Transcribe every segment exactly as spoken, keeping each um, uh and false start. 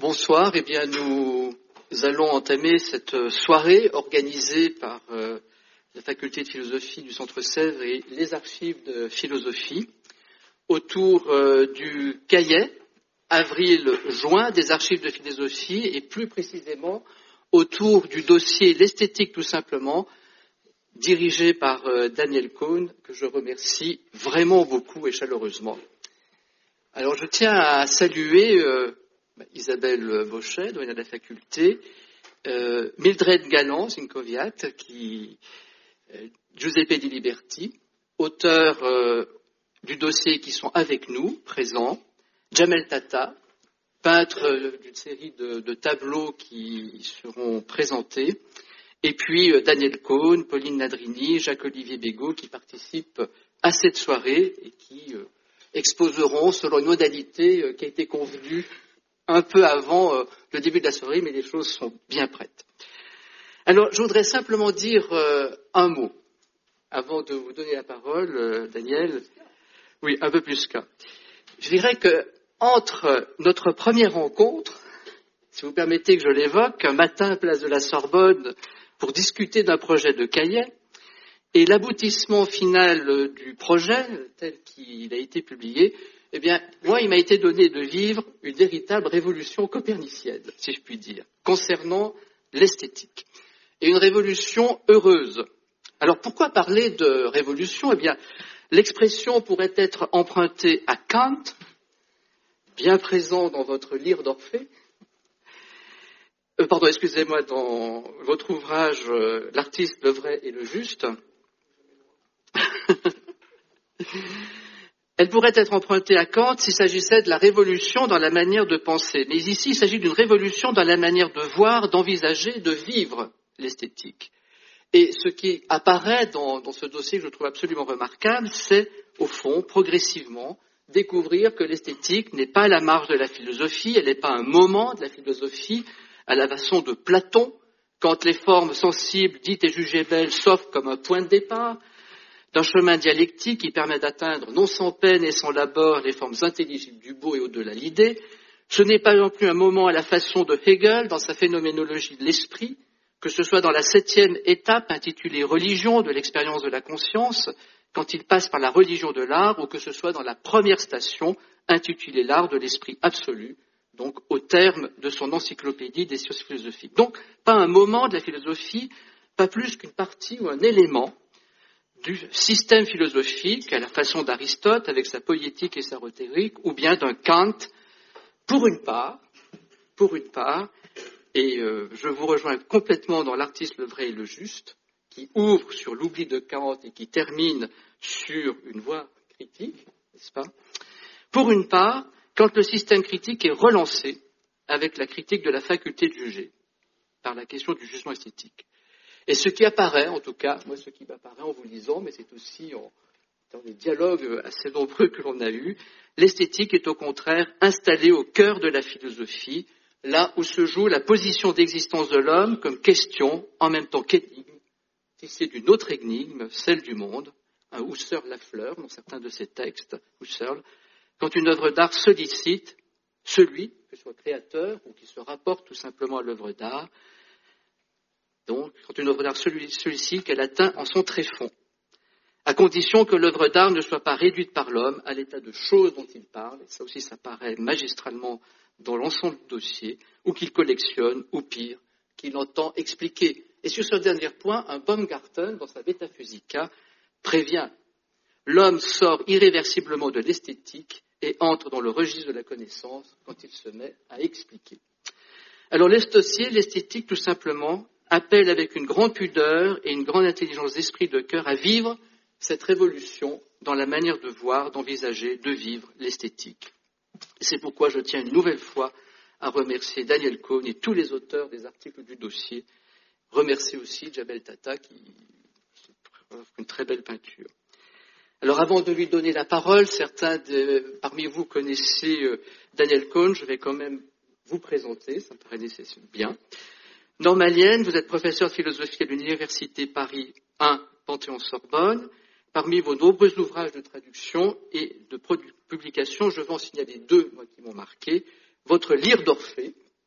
Bonsoir, eh bien nous allons entamer cette soirée organisée par euh, la faculté de philosophie du Centre Sèvres et les archives de philosophie autour euh, du cahier avril-juin des archives de philosophie et plus précisément autour du dossier L'esthétique tout simplement, dirigé par euh, Daniel Cohn, que je remercie vraiment beaucoup et chaleureusement. Alors je tiens à saluer euh, Isabelle Bochet, doyenne de la faculté, euh, Mildred Galland-Zinkoviat, qui euh, Giuseppe Di Liberti, auteurs euh, du dossier qui sont avec nous, présents, Jamel Tata, peintre euh, d'une série de, de tableaux qui seront présentés, et puis euh, Daniel Cohn, Pauline Nadrini, Jacques-Olivier Bégaud, qui participent à cette soirée et qui euh, exposeront selon une modalité euh, qui a été convenue un peu avant euh, le début de la soirée, mais les choses sont bien prêtes. Alors, je voudrais simplement dire euh, un mot, avant de vous donner la parole, euh, Daniel. Oui, un peu plus qu'un. Je dirais que entre notre première rencontre, si vous permettez que je l'évoque, un matin à place de la Sorbonne, pour discuter d'un projet de cahier, et l'aboutissement final du projet, tel qu'il a été publié, eh bien, moi, il m'a été donné de vivre une véritable révolution copernicienne, si je puis dire, concernant l'esthétique. Et une révolution heureuse. Alors, pourquoi parler de révolution ? Eh bien, l'expression pourrait être empruntée à Kant, bien présent dans votre Lyre d'Orphée, euh, pardon, excusez-moi, dans votre ouvrage euh, L'artiste, le vrai et le juste. Elle pourrait être empruntée à Kant s'il s'agissait de la révolution dans la manière de penser. Mais ici, il s'agit d'une révolution dans la manière de voir, d'envisager, de vivre l'esthétique. Et ce qui apparaît dans, dans ce dossier que je trouve absolument remarquable, c'est, au fond, progressivement, découvrir que l'esthétique n'est pas à la marge de la philosophie, elle n'est pas un moment de la philosophie, à la façon de Platon, quand les formes sensibles, dites et jugées belles, s'offrent comme un point de départ, d'un chemin dialectique qui permet d'atteindre non sans peine et sans labeur les formes intelligibles du beau et au-delà l'idée. Ce n'est pas non plus un moment à la façon de Hegel dans sa phénoménologie de l'esprit, que ce soit dans la septième étape intitulée Religion de l'expérience de la conscience, quand il passe par la religion de l'art, ou que ce soit dans la première station intitulée L'art de l'esprit absolu, donc au terme de son encyclopédie des sciences philosophiques. Donc, pas un moment de la philosophie, pas plus qu'une partie ou un élément du système philosophique à la façon d'Aristote avec sa poétique et sa rhétorique, ou bien d'un Kant, pour une part, pour une part, et euh, je vous rejoins complètement dans L'artiste, le vrai et le juste, qui ouvre sur l'oubli de Kant et qui termine sur une voie critique, n'est-ce pas ? Pour une part, quand le système critique est relancé avec la critique de la faculté de juger, par la question du jugement esthétique. Et ce qui apparaît, en tout cas, moi ce qui m'apparaît en vous lisant, mais c'est aussi en, dans les dialogues assez nombreux que l'on a eus, l'esthétique est au contraire installée au cœur de la philosophie, là où se joue la position d'existence de l'homme comme question, en même temps qu'énigme, tissée d'une autre énigme, celle du monde, un Husserl Lafleur, dans certains de ses textes, Husserl, quand une œuvre d'art sollicite celui, que ce soit créateur ou qui se rapporte tout simplement à l'œuvre d'art, donc, quand une œuvre d'art sollicite, qu'elle atteint en son tréfonds, à condition que l'œuvre d'art ne soit pas réduite par l'homme à l'état de chose dont il parle, et ça aussi ça paraît magistralement dans l'ensemble du dossier, ou qu'il collectionne, ou pire, qu'il entend expliquer. Et sur ce dernier point, un Baumgarten, dans sa Metaphysica, prévient l'homme sort irréversiblement de l'esthétique et entre dans le registre de la connaissance quand il se met à expliquer. Alors, le dossier, l'esthétique, tout simplement, appelle avec une grande pudeur et une grande intelligence d'esprit de cœur à vivre cette révolution dans la manière de voir, d'envisager, de vivre l'esthétique. Et c'est pourquoi je tiens une nouvelle fois à remercier Daniel Cohn et tous les auteurs des articles du dossier. Remercier aussi Jamel Tata qui offre une très belle peinture. Alors avant de lui donner la parole, certains de, parmi vous connaissez euh, Daniel Cohn, je vais quand même vous présenter, ça me paraît nécessaire bien. Norma Lienne, vous êtes professeur de philosophie à l'Université Paris un, Panthéon-Sorbonne. Parmi vos nombreux ouvrages de traduction et de publication, je vais en signaler deux, moi, qui m'ont marqué. Votre Lyre d'Orphée,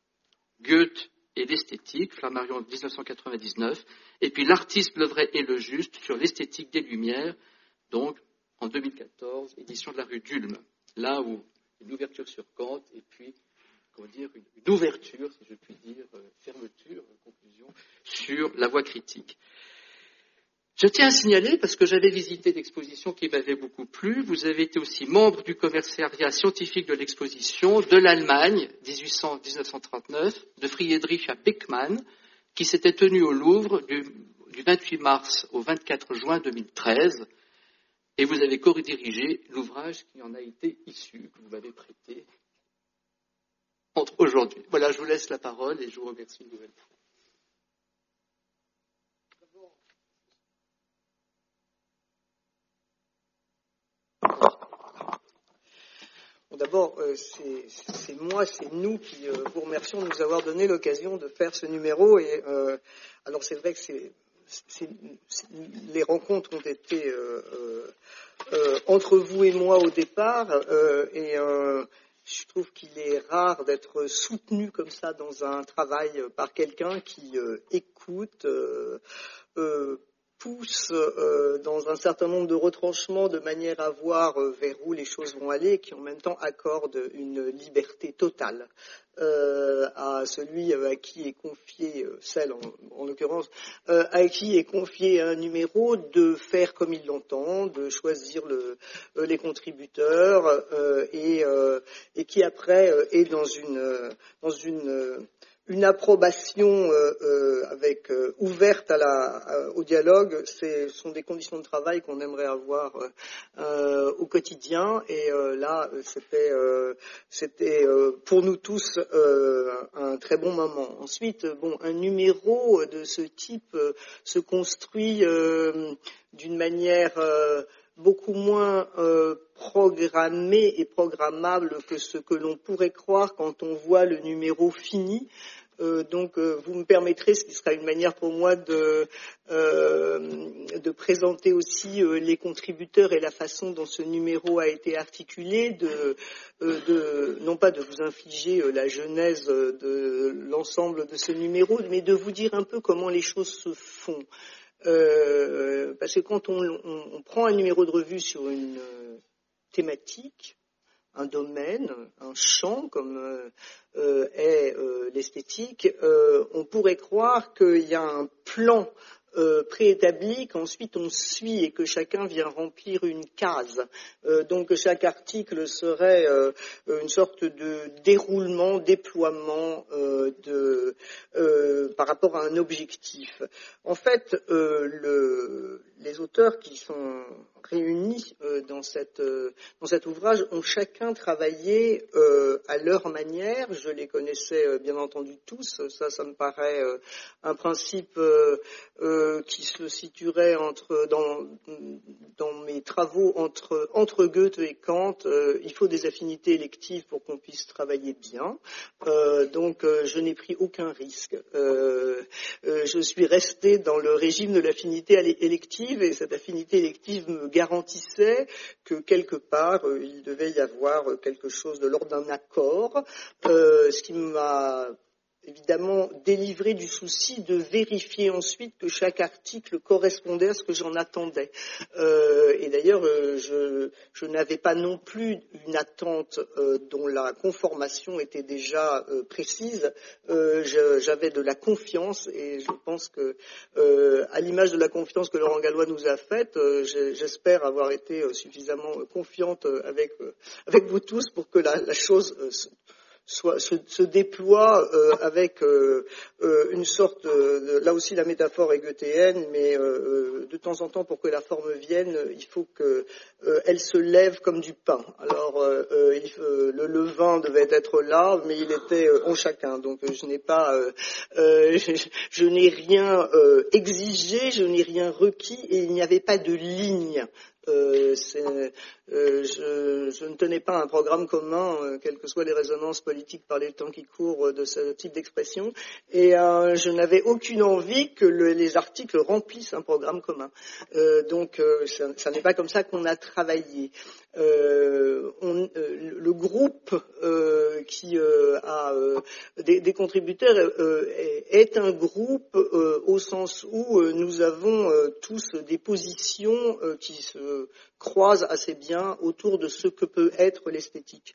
Goethe et l'esthétique, Flammarion dix-neuf cent quatre-vingt-dix-neuf, et puis L'artiste, le vrai et le juste sur l'esthétique des Lumières, donc en deux mille quatorze, édition de la rue d'Ulm, là où une ouverture sur Kant et puis, comment dire, une, une ouverture, si je puis dire, euh, fermeture, conclusion, sur la voie critique. Je tiens à signaler, parce que j'avais visité l'exposition qui m'avait beaucoup plu, vous avez été aussi membre du commissariat scientifique de l'exposition de l'Allemagne, dix-huit cents à dix-neuf cent trente-neuf, de Friedrich Beckmann, qui s'était tenu au Louvre du, du vingt-huit mars au vingt-quatre juin deux mille treize, et vous avez co-dirigé l'ouvrage qui en a été issu, que vous m'avez prêté entre aujourd'hui. Voilà, je vous laisse la parole et je vous remercie une nouvelle fois. Bon, d'abord, euh, c'est, c'est moi, c'est nous qui euh, vous remercions de nous avoir donné l'occasion de faire ce numéro. Et euh, alors, c'est vrai que c'est, c'est, c'est, les rencontres ont été euh, euh, entre vous et moi au départ, euh, et euh, je trouve qu'il est rare d'être soutenu comme ça dans un travail par quelqu'un qui euh, écoute. Euh, euh, pousse euh, dans un certain nombre de retranchements de manière à voir euh, vers où les choses vont aller et qui en même temps accorde une liberté totale euh, à celui à qui est confié, euh, celle en, en l'occurrence, euh, à qui est confié un numéro de faire comme il l'entend, de choisir le, euh, les contributeurs euh, et, euh, et qui après euh, est dans une, dans une euh, une approbation euh, euh, avec euh, ouverte à la, à, au dialogue. Ce sont des conditions de travail qu'on aimerait avoir euh, au quotidien. Et euh, là, c'était, euh, c'était euh, pour nous tous euh, un très bon moment. Ensuite, bon, un numéro de ce type euh, se construit euh, d'une manière euh, beaucoup moins euh, programmé et programmable que ce que l'on pourrait croire quand on voit le numéro fini. Euh, donc, euh, vous me permettrez, ce qui sera une manière pour moi de, euh, de présenter aussi euh, les contributeurs et la façon dont ce numéro a été articulé, de, euh, de non pas de vous infliger euh, la genèse de l'ensemble de ce numéro, mais de vous dire un peu comment les choses se font. Euh, parce que quand on, on, on prend un numéro de revue sur une euh, thématique, un domaine, un champ comme euh, euh, est euh, l'esthétique, euh, on pourrait croire qu'il y a un plan euh, préétabli qu'ensuite on suit et que chacun vient remplir une case. Euh, donc chaque article serait euh, une sorte de déroulement, déploiement euh, de, euh, par rapport à un objectif. En fait, euh, le, les auteurs qui sont réunis euh, dans, cette, euh, dans cet ouvrage ont chacun travaillé euh, à leur manière. Je les connaissais euh, bien entendu tous. Ça, ça me paraît euh, un principe euh, euh, qui se situerait entre, dans, dans mes travaux entre, entre Goethe et Kant. Euh, il faut des affinités électives pour qu'on puisse travailler bien. Euh, donc, euh, je n'ai pris aucun risque. Euh, euh, je suis resté dans le régime de l'affinité élective et cette affinité élective me garantissait que quelque part euh, il devait y avoir quelque chose de l'ordre d'un accord, euh, ce qui m'a évidemment délivré du souci de vérifier ensuite que chaque article correspondait à ce que j'en attendais. Euh, et d'ailleurs, euh, je, je n'avais pas non plus une attente euh, dont la conformation était déjà euh, précise. Euh, je, j'avais de la confiance et je pense que, euh, à l'image de la confiance que Laurent Gallois nous a faite, euh, j'espère avoir été euh, suffisamment confiante avec, euh, avec vous tous pour que la, la chose euh, Soit, se, se déploie euh, avec euh, euh, une sorte, euh, là aussi la métaphore est goethéenne, mais euh, de temps en temps pour que la forme vienne, il faut qu'elle euh, se lève comme du pain. Alors euh, il, euh, le levain devait être là, mais il était euh, en chacun. Donc je n'ai pas, euh, euh, je, je n'ai rien euh, exigé, je n'ai rien requis, et il n'y avait pas de ligne. Euh, c'est, euh, je, je ne tenais pas un programme commun, euh, quelles que soient les résonances politiques par les temps qui courent de ce type d'expression, et euh, je n'avais aucune envie que le, les articles remplissent un programme commun. Euh, donc, euh, ça, ça n'est pas comme ça qu'on a travaillé. Euh, on, euh, le groupe euh, qui euh, a euh, des, des contributeurs euh, est un groupe euh, au sens où euh, nous avons euh, tous des positions euh, qui se croisent assez bien autour de ce que peut être l'esthétique.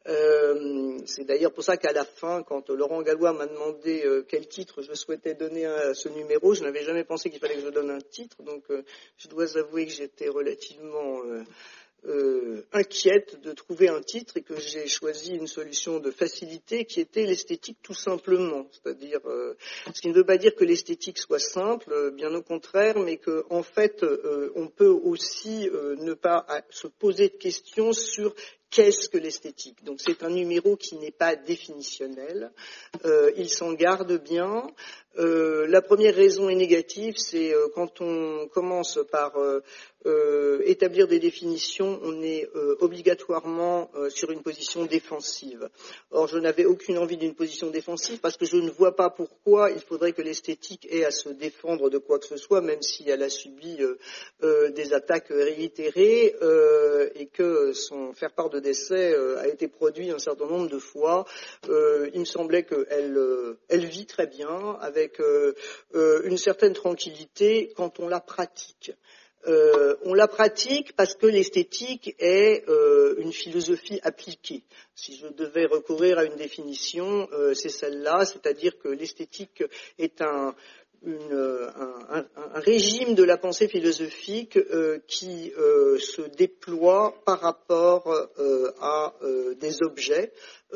Euh, c'est d'ailleurs pour ça qu'à la fin, quand Laurent Gallois m'a demandé euh, quel titre je souhaitais donner à ce numéro, je n'avais jamais pensé qu'il fallait que je donne un titre, donc euh, je dois avouer que j'étais relativement euh, euh, inquiète de trouver un titre et que j'ai choisi une solution de facilité qui était l'esthétique tout simplement. C'est-à-dire, euh, ce qui ne veut pas dire que l'esthétique soit simple, euh, bien au contraire, mais que en fait, euh, on peut aussi euh, ne pas à, se poser de questions sur qu'est-ce que l'esthétique. Donc c'est un numéro qui n'est pas définitionnel, euh, il s'en garde bien. Euh, la première raison est négative, c'est euh, quand on commence par euh, euh, établir des définitions, on est euh, obligatoirement euh, sur une position défensive. Or, je n'avais aucune envie d'une position défensive parce que je ne vois pas pourquoi il faudrait que l'esthétique ait à se défendre de quoi que ce soit, même si elle a subi euh, euh, des attaques réitérées euh, et que son faire part de décès euh, a été produit un certain nombre de fois. Euh, il me semblait qu'elle euh, elle vit très bien avec avec euh, euh, une certaine tranquillité quand on la pratique. Euh, on la pratique parce que l'esthétique est euh, une philosophie appliquée. Si je devais recourir à une définition, euh, c'est celle-là, c'est-à-dire que l'esthétique est un Une, un, un, un régime de la pensée philosophique euh, qui euh, se déploie par rapport euh, à euh, des objets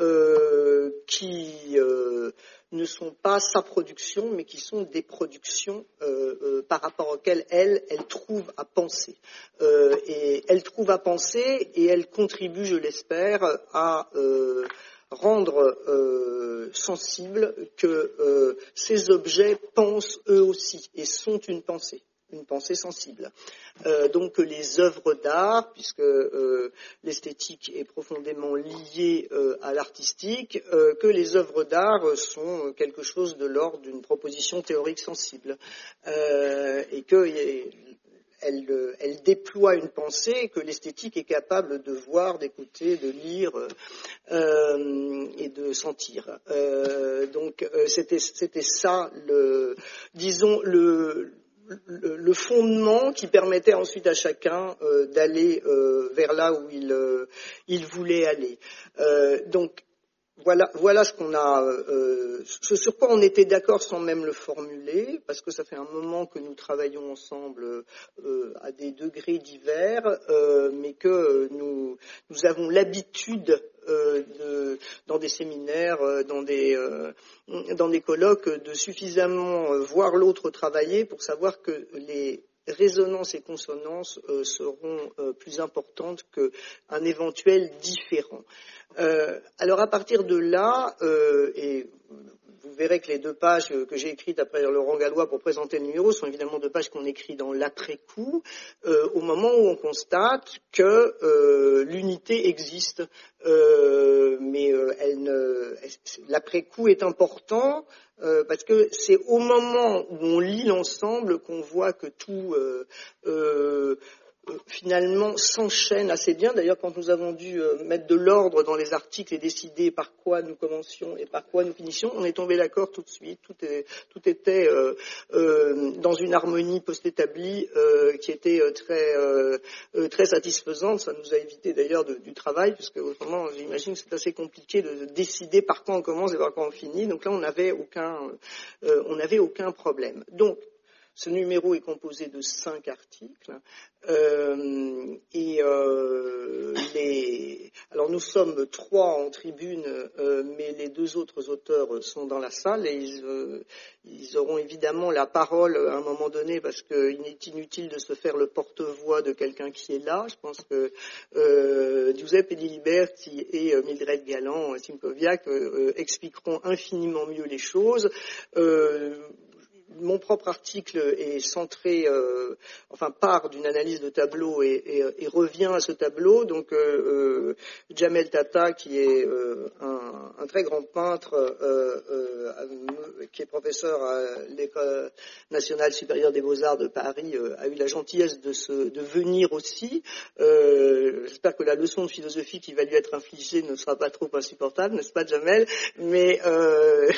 euh, qui euh, ne sont pas sa production, mais qui sont des productions euh, euh, par rapport auxquelles elle, elle trouve à penser. Euh, et elle trouve à penser et elle contribue, je l'espère, à euh, rendre euh, sensible que euh, ces objets pensent eux aussi et sont une pensée, une pensée sensible. Euh, donc que les œuvres d'art, puisque euh, l'esthétique est profondément liée euh, à l'artistique, euh, que les œuvres d'art sont quelque chose de l'ordre d'une proposition théorique sensible euh, et que Elle, elle déploie une pensée que l'esthétique est capable de voir, d'écouter, de lire euh, et de sentir. Euh, donc euh, c'était, c'était ça, le, disons, le, le, le fondement qui permettait ensuite à chacun euh, d'aller euh, vers là où il, euh, il voulait aller. Euh, donc Voilà, voilà ce qu'on a, euh, ce sur quoi on était d'accord sans même le formuler, parce que ça fait un moment que nous travaillons ensemble euh, à des degrés divers, euh, mais que nous, nous avons l'habitude euh, de, dans des séminaires, euh, dans des, euh, dans des colloques, de suffisamment voir l'autre travailler pour savoir que les résonances et consonances euh, seront euh, plus importantes qu'un éventuel différent. Euh, alors à partir de là, euh, et vous verrez que les deux pages que j'ai écrites après Laurent Gallois pour présenter le numéro sont évidemment deux pages qu'on écrit dans l'après-coup, euh, au moment où on constate que euh, l'unité existe, euh, mais euh, elle ne, l'après-coup est important. Euh, parce que c'est au moment où on lit l'ensemble qu'on voit que tout euh, euh, finalement s'enchaîne assez bien. D'ailleurs, quand nous avons dû euh, mettre de l'ordre dans les articles et décider par quoi nous commencions et par quoi nous finissions, on est tombé d'accord tout de suite. Tout, est, tout était euh, euh, dans une harmonie post-établie euh, qui était euh, très, euh, très satisfaisante. Ça nous a évité d'ailleurs de, du travail, parce que autrement, j'imagine que c'est assez compliqué de, de décider par quoi on commence et par quoi on finit. Donc là, on n'avait aucun, euh, on n'avait aucun problème. Donc, ce numéro est composé de cinq articles euh, et euh, les... alors nous sommes trois en tribune, euh, mais les deux autres auteurs sont dans la salle et ils, euh, ils auront évidemment la parole à un moment donné parce qu'il est inutile de se faire le porte-voix de quelqu'un qui est là. Je pense que euh, Giuseppe Di Liberti et euh, Mildred Galland, Simkoviak euh, expliqueront infiniment mieux les choses. Euh, mon propre article est centré, euh, enfin part d'une analyse de tableau et, et, et revient à ce tableau. Donc euh, Jamel Tata, qui est euh, un, un très grand peintre, euh, euh, qui est professeur à l'École nationale supérieure des beaux-arts de Paris, euh, a eu la gentillesse de, se, de venir aussi. Euh, j'espère que la leçon de philosophie qui va lui être infligée ne sera pas trop insupportable, n'est-ce pas Jamel? Mais euh,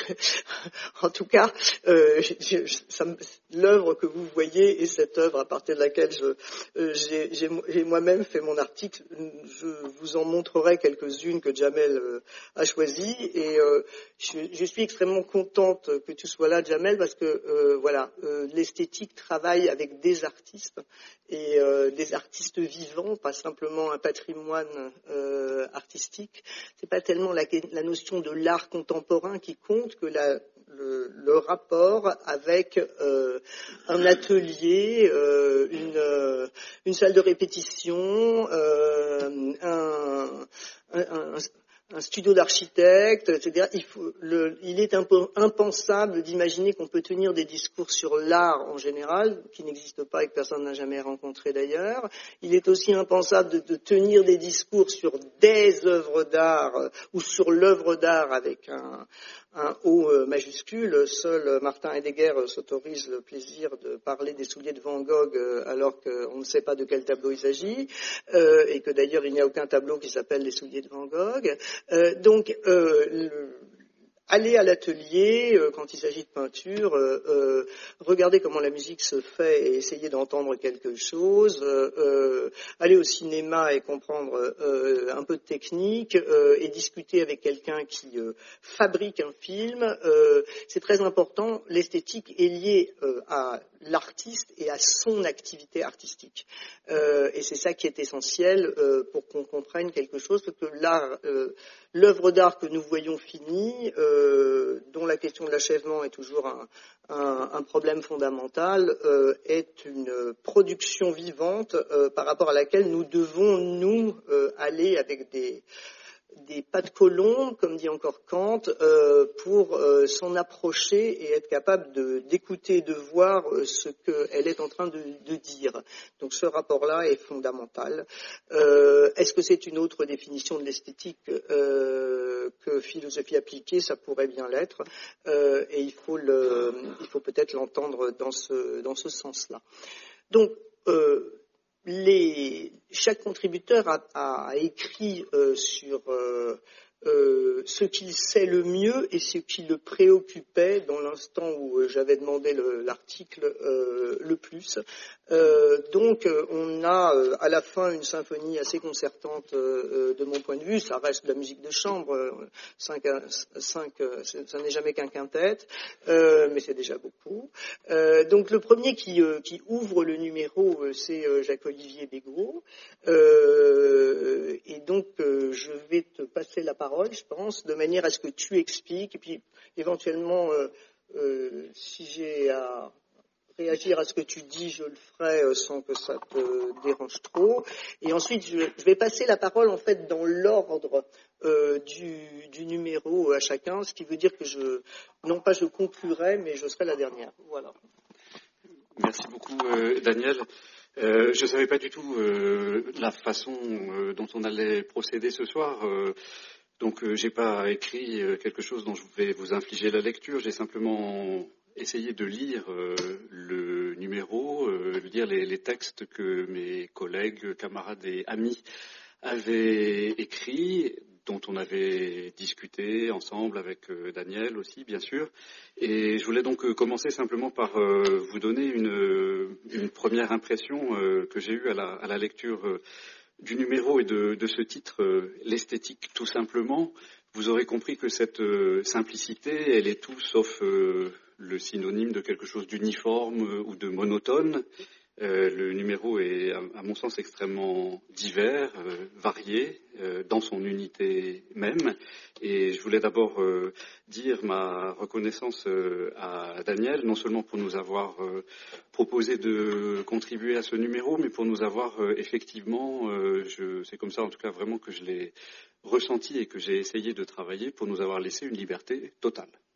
en tout cas, euh, je, je, ça, l'œuvre que vous voyez est cette œuvre à partir de laquelle je, euh, j'ai, j'ai, j'ai moi-même fait mon article. Je vous en montrerai quelques-unes que Jamel euh, a choisies, et euh, je, je suis extrêmement contente que tu sois là, Jamel, parce que euh, voilà, euh, l'esthétique travaille avec des artistes, et euh, des artistes vivants, pas simplement un patrimoine euh, artistique. C'est pas tellement la, la notion de l'art contemporain qui compte que la Le, le rapport avec euh, un atelier, euh, une, euh, une salle de répétition, euh, un, un, un, un studio d'architecte, et cetera. Il, faut, le, il est un peu impensable d'imaginer qu'on peut tenir des discours sur l'art en général, qui n'existe pas et que personne n'a jamais rencontré d'ailleurs. Il est aussi impensable de, de tenir des discours sur des œuvres d'art euh, ou sur l'œuvre d'art avec un un O majuscule. Seul Martin Heidegger s'autorise le plaisir de parler des souliers de Van Gogh alors qu'on ne sait pas de quel tableau il s'agit, euh, et que d'ailleurs il n'y a aucun tableau qui s'appelle les souliers de Van Gogh. Euh, donc, euh, le, aller à l'atelier euh, quand il s'agit de peinture, euh, euh, regarder comment la musique se fait et essayer d'entendre quelque chose, euh, euh, aller au cinéma et comprendre euh, un peu de technique, euh, et discuter avec quelqu'un qui euh, fabrique un film, euh, c'est très important. L'esthétique est liée euh, à l'artiste et à son activité artistique. Euh, et c'est ça qui est essentiel euh, pour qu'on comprenne quelque chose, parce que l'art, euh, l'œuvre d'art que nous voyons finie, euh, dont la question de l'achèvement est toujours un, un, un problème fondamental, euh, est une production vivante euh, par rapport à laquelle nous devons, nous, euh, aller avec des... des pas de colombe, comme dit encore Kant, euh, pour euh, s'en approcher et être capable de, d'écouter, de voir euh, ce qu'elle est en train de, de dire. Donc ce rapport-là est fondamental. Euh, est-ce que c'est une autre définition de l'esthétique euh, que philosophie appliquée? Ça pourrait bien l'être, euh, et il faut, le, il faut peut-être l'entendre dans ce, dans ce sens-là. Donc, euh, Les, chaque contributeur a, a écrit euh, sur euh, euh, ce qu'il sait le mieux et ce qui le préoccupait dans l'instant où euh, j'avais demandé le, l'article euh, le plus. Euh, donc euh, on a euh, à la fin une symphonie assez concertante euh, de mon point de vue. Ça reste de la musique de chambre, euh, cinq, cinq, euh, ça n'est jamais qu'un quintet, euh, mais c'est déjà beaucoup. Euh, donc le premier qui, euh, qui ouvre le numéro, euh, c'est euh, Jacques-Olivier Bégaud. Euh, et donc euh, je vais te passer la parole, je pense, de manière à ce que tu expliques, et puis éventuellement, euh, euh, si j'ai à réagir à ce que tu dis, je le ferai euh, sans que ça te dérange trop. Et ensuite, je, je vais passer la parole en fait dans l'ordre euh, du, du numéro à chacun, ce qui veut dire que je, non pas je conclurai, mais je serai la dernière. Voilà. Merci beaucoup, euh, Daniel. Euh, je ne savais pas du tout euh, la façon euh, dont on allait procéder ce soir. Euh, donc, euh, j'ai pas écrit euh, quelque chose dont je vais vous infliger la lecture. J'ai simplement essayé de lire euh, le numéro, euh, lire les, les textes que mes collègues, camarades et amis avaient écrits, dont on avait discuté ensemble avec euh, Daniel aussi, bien sûr. Et je voulais donc euh, commencer simplement par euh, vous donner une, une première impression euh, que j'ai eue à la, à la lecture euh, du numéro et de, de ce titre, euh, l'esthétique tout simplement. Vous aurez compris que cette euh, simplicité, elle est tout sauf euh, le synonyme de quelque chose d'uniforme euh, ou de monotone. Euh, le numéro est, à, à mon sens, extrêmement divers, euh, varié, euh, dans son unité même. Et je voulais d'abord euh, dire ma reconnaissance euh, à Daniel, non seulement pour nous avoir euh, proposé de contribuer à ce numéro, mais pour nous avoir euh, effectivement, euh, je, c'est comme ça en tout cas vraiment que je l'ai ressenti et que j'ai essayé de travailler, pour nous avoir laissé une liberté totale.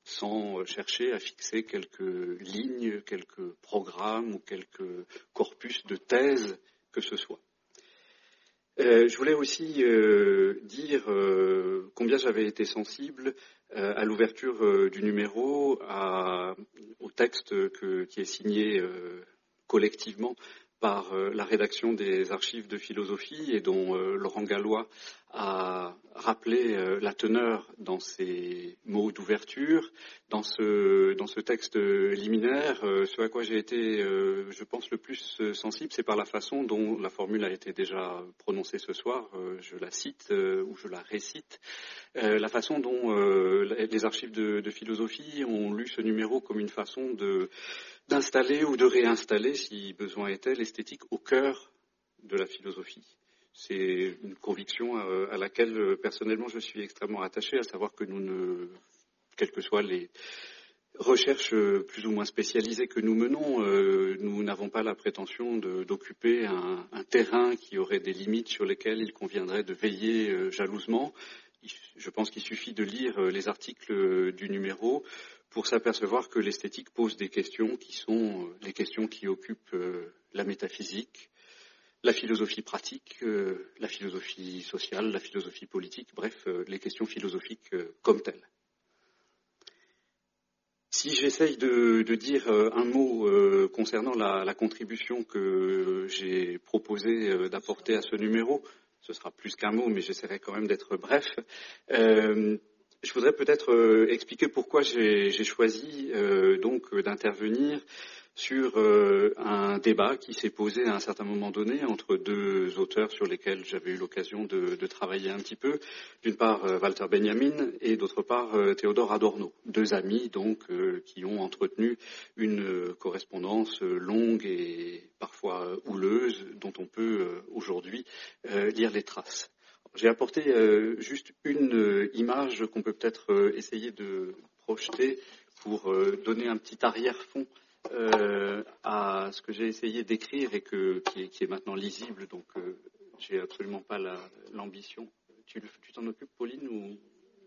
sans chercher à fixer quelques lignes, quelques programmes ou quelques corpus de thèses que ce soit. Euh, je voulais aussi euh, dire euh, combien j'avais été sensible euh, à l'ouverture euh, du numéro, à, au texte que, qui est signé euh, collectivement par euh, la rédaction des archives de philosophie et dont euh, Laurent Gallois a rappelé euh, la teneur dans ses mots d'ouverture. Dans ce, dans ce texte liminaire, euh, ce à quoi j'ai été, euh, je pense, le plus euh, sensible, c'est par la façon dont la formule a été déjà prononcée ce soir. Euh, je la cite euh, ou je la récite. Euh, la façon dont euh, les archives de, de philosophie ont lu ce numéro comme une façon de, d'installer ou de réinstaller, si besoin était, l'esthétique au cœur de la philosophie. C'est une conviction à, à laquelle, personnellement, je suis extrêmement attaché, à savoir que nous ne, quelles que soient les recherches plus ou moins spécialisées que nous menons, euh, nous n'avons pas la prétention de, d'occuper un, un terrain qui aurait des limites sur lesquelles il conviendrait de veiller euh, jalousement. Je pense qu'il suffit de lire les articles du numéro pour s'apercevoir que l'esthétique pose des questions qui sont les questions qui occupent la métaphysique, la philosophie pratique, la philosophie sociale, la philosophie politique, bref, les questions philosophiques comme telles. Si j'essaye de, de dire un mot euh, concernant la, la contribution que j'ai proposé euh, d'apporter à ce numéro, ce sera plus qu'un mot, mais j'essaierai quand même d'être bref. Euh, je voudrais peut-être euh, expliquer pourquoi j'ai, j'ai choisi euh, donc d'intervenir sur euh, un débat qui s'est posé à un certain moment donné entre deux auteurs sur lesquels j'avais eu l'occasion de, de travailler un petit peu. D'une part, euh, Walter Benjamin et d'autre part, euh, Théodore Adorno. Deux amis donc euh, qui ont entretenu une euh, correspondance euh, longue et parfois euh, houleuse dont on peut euh, aujourd'hui euh, lire les traces. J'ai apporté euh, juste une euh, image qu'on peut peut-être euh, essayer de projeter pour euh, donner un petit arrière-fond Euh, à ce que j'ai essayé d'écrire et que, qui, est, qui est maintenant lisible, donc euh, j'ai absolument pas la, l'ambition. Tu, tu t'en occupes, Pauline, ou...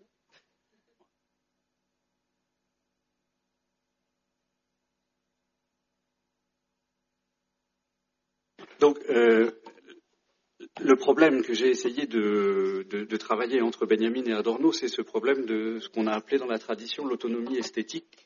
Donc, euh, le problème que j'ai essayé de, de, de travailler entre Benjamin et Adorno, c'est ce problème de ce qu'on a appelé dans la tradition l'autonomie esthétique.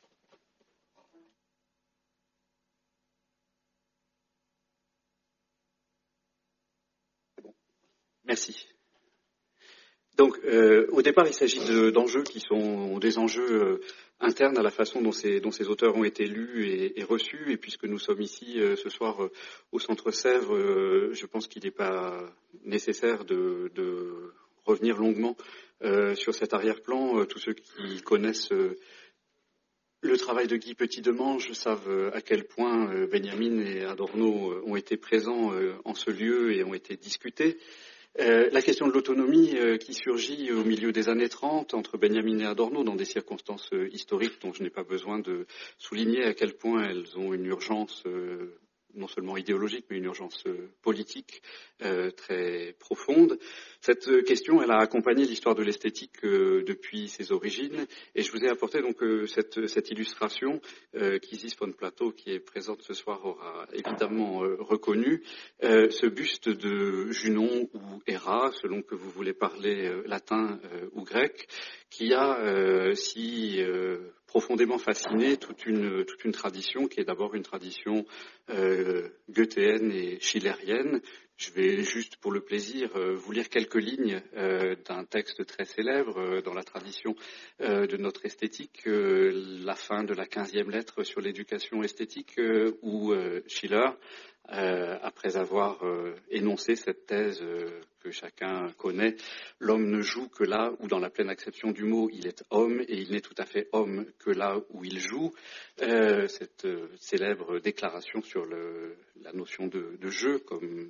Merci. Donc, euh, au départ, il s'agit de, d'enjeux qui sont des enjeux euh, internes à la façon dont ces, dont ces auteurs ont été lus et, et reçus. Et puisque nous sommes ici euh, ce soir euh, au Centre Sèvres, euh, je pense qu'il n'est pas nécessaire de, de revenir longuement euh, sur cet arrière-plan. Euh, tous ceux qui connaissent euh, le travail de Guy Petit-Demange savent euh, à quel point euh, Benjamin et Adorno euh, ont été présents euh, en ce lieu et ont été discutés. Euh, la question de l'autonomie euh, qui surgit au milieu des années trente entre Benjamin et Adorno dans des circonstances euh, historiques dont je n'ai pas besoin de souligner à quel point elles ont une urgence euh, non seulement idéologique mais une urgence euh, politique euh, très profonde. Cette euh, question, elle a accompagné l'histoire de l'esthétique euh, depuis ses origines et je vous ai apporté donc euh, cette, cette illustration euh, qu'Isis von Plateau, qui est présente ce soir, aura évidemment euh, reconnue. Euh, ce buste de Junon ou Héra, selon que vous voulez parler euh, latin euh, ou grec, qui a euh, si euh, profondément fasciné toute une, toute une tradition qui est d'abord une tradition euh, goethéenne et schillerienne. Je vais juste pour le plaisir euh, vous lire quelques lignes euh, d'un texte très célèbre euh, dans la tradition euh, de notre esthétique, euh, la fin de la quinzième lettre sur l'éducation esthétique, euh, où euh, Schiller, euh, après avoir euh, énoncé cette thèse euh, que chacun connaît, l'homme ne joue que là où, dans la pleine acception du mot, il est homme, et il n'est tout à fait homme que là où il joue. Euh, cette euh, célèbre déclaration sur le, la notion de, de jeu comme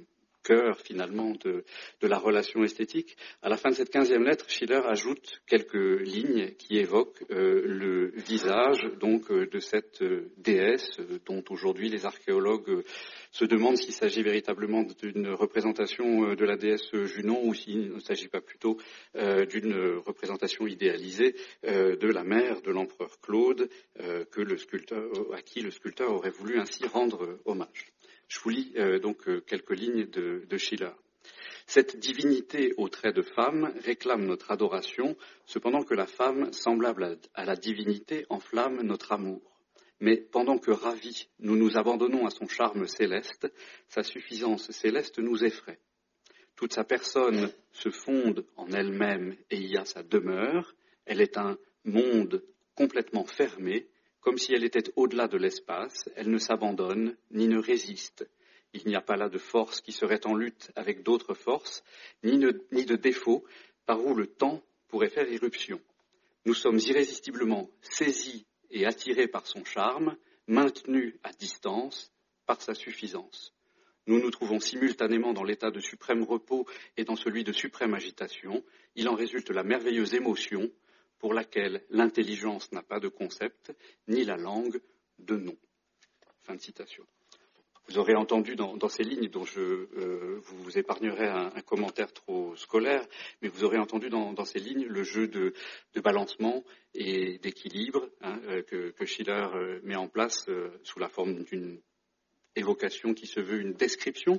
cœur finalement de, de la relation esthétique. À la fin de cette quinzième lettre, Schiller ajoute quelques lignes qui évoquent euh, le visage donc euh, de cette euh, déesse euh, dont aujourd'hui les archéologues euh, se demandent s'il s'agit véritablement d'une représentation euh, de la déesse Junon ou s'il ne s'agit pas plutôt euh, d'une représentation idéalisée euh, de la mère de l'empereur Claude euh, que le sculpteur, à qui le sculpteur aurait voulu ainsi rendre euh, hommage. Je vous lis euh, donc euh, quelques lignes de, de Schiller. Cette divinité aux traits de femme réclame notre adoration, cependant que la femme, semblable à la divinité, enflamme notre amour. Mais pendant que ravis, nous nous abandonnons à son charme céleste, sa suffisance céleste nous effraie. Toute sa personne se fonde en elle-même et y a sa demeure. Elle est un monde complètement fermé, comme si elle était au-delà de l'espace. Elle ne s'abandonne ni ne résiste. Il n'y a pas là de force qui serait en lutte avec d'autres forces, ni, ne, ni de défaut par où le temps pourrait faire irruption. Nous sommes irrésistiblement saisis et attirés par son charme, maintenus à distance par sa suffisance. Nous nous trouvons simultanément dans l'état de suprême repos et dans celui de suprême agitation. Il en résulte la merveilleuse émotion pour laquelle l'intelligence n'a pas de concept, ni la langue de nom. Fin de citation. Vous aurez entendu dans, dans ces lignes, dont je euh, vous épargnerai un, un commentaire trop scolaire, mais vous aurez entendu dans, dans ces lignes le jeu de, de balancement et d'équilibre hein, euh, que, que Schiller euh, met en place euh, sous la forme d'une évocation qui se veut une description,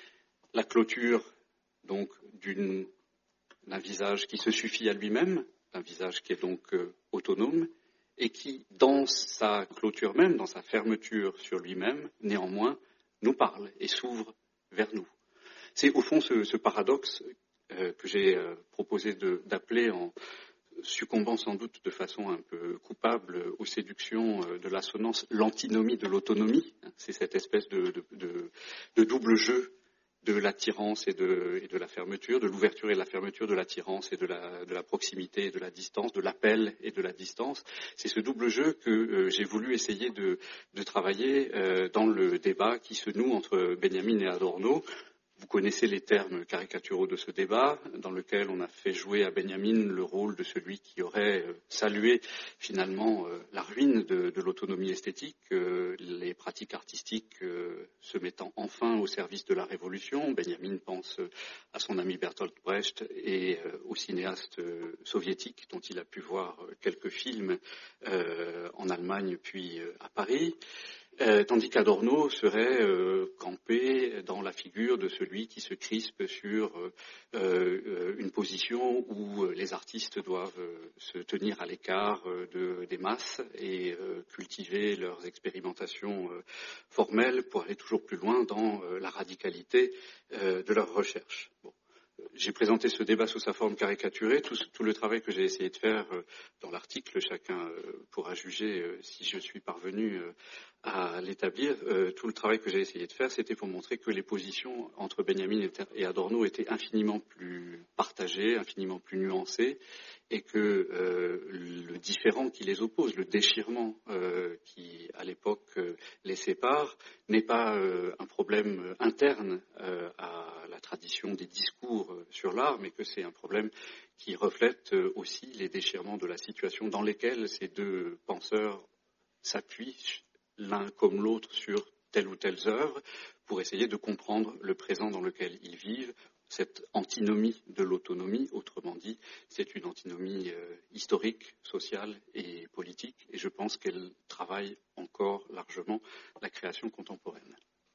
la clôture donc d'une, d'un visage qui se suffit à lui-même, d'un visage qui est donc euh, autonome, et qui, dans sa clôture même, dans sa fermeture sur lui-même, néanmoins, nous parle et s'ouvre vers nous. C'est au fond ce, ce paradoxe euh, que j'ai euh, proposé de, d'appeler, en succombant sans doute de façon un peu coupable aux séductions euh, de l'assonance, l'antinomie de l'autonomie. C'est cette espèce de, de, de, de double jeu de l'attirance et de, et de la fermeture, de l'ouverture et de la fermeture, de l'attirance et de la, de la proximité et de la distance, de l'appel et de la distance. C'est ce double jeu que euh, j'ai voulu essayer de, de travailler euh, dans le débat qui se noue entre Benjamin et Adorno. Vous connaissez les termes caricaturaux de ce débat, dans lequel on a fait jouer à Benjamin le rôle de celui qui aurait euh, salué finalement euh, la ruine de, de l'autonomie esthétique, euh, les pratiques artistiques euh, se mettant enfin au service de la révolution. Benjamin pense euh, à son ami Bertolt Brecht et euh, aux cinéastes euh, soviétiques dont il a pu voir euh, quelques films euh, en Allemagne puis euh, à Paris. Euh, tandis qu'Adorno serait euh, campé dans la figure de celui qui se crispe sur euh, euh, une position où euh, les artistes doivent euh, se tenir à l'écart euh, de, des masses et euh, cultiver leurs expérimentations euh, formelles pour aller toujours plus loin dans euh, la radicalité euh, de leurs recherches. Bon. J'ai présenté ce débat sous sa forme caricaturée. Tout, tout le travail que j'ai essayé de faire euh, dans l'article, chacun euh, pourra juger euh, si je suis parvenu euh, à l'établir. Euh, tout le travail que j'ai essayé de faire, c'était pour montrer que les positions entre Benjamin et Adorno étaient infiniment plus partagées, infiniment plus nuancées, et que euh, le différend qui les oppose, le déchirement euh, qui, à l'époque, euh, les sépare, n'est pas euh, un problème interne euh, à la tradition des discours euh, sur l'art, mais que c'est un problème qui reflète euh, aussi les déchirements de la situation dans lesquels ces deux penseurs s'appuient l'un comme l'autre sur telle ou telle œuvre pour essayer de comprendre le présent dans lequel ils vivent. Cette antinomie de l'autonomie, autrement dit, c'est une antinomie euh, historique, sociale et politique, et je pense qu'elle travaille encore largement la création contemporaine.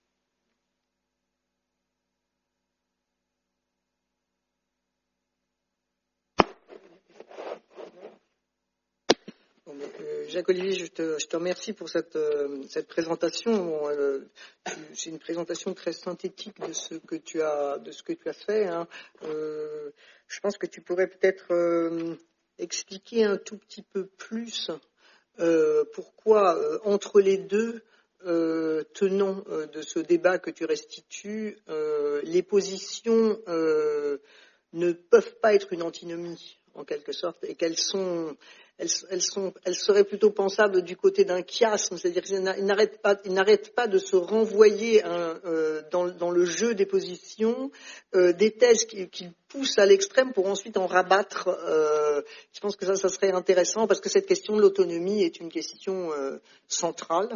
Bon, mais, euh, Jacques-Olivier, je te, je te remercie pour cette, euh, cette présentation. Bon, euh, c'est une présentation très synthétique de ce que tu as, de ce que tu as fait. Hein. Euh, je pense que tu pourrais peut-être euh, expliquer un tout petit peu plus euh, pourquoi, euh, entre les deux euh, tenants euh, de ce débat que tu restitues, euh, les positions euh, ne peuvent pas être une antinomie, en quelque sorte, et qu'elles sont, elles, elles sont, elles seraient plutôt pensables du côté d'un chiasme, c'est-à-dire qu'ils n'arrêtent pas, ils n'arrêtent pas de se renvoyer un, euh, dans, dans le jeu des positions, euh, des thèses qu'ils qui poussent à l'extrême pour ensuite en rabattre. Euh, je pense que ça, ça serait intéressant parce que cette question de l'autonomie est une question euh, centrale.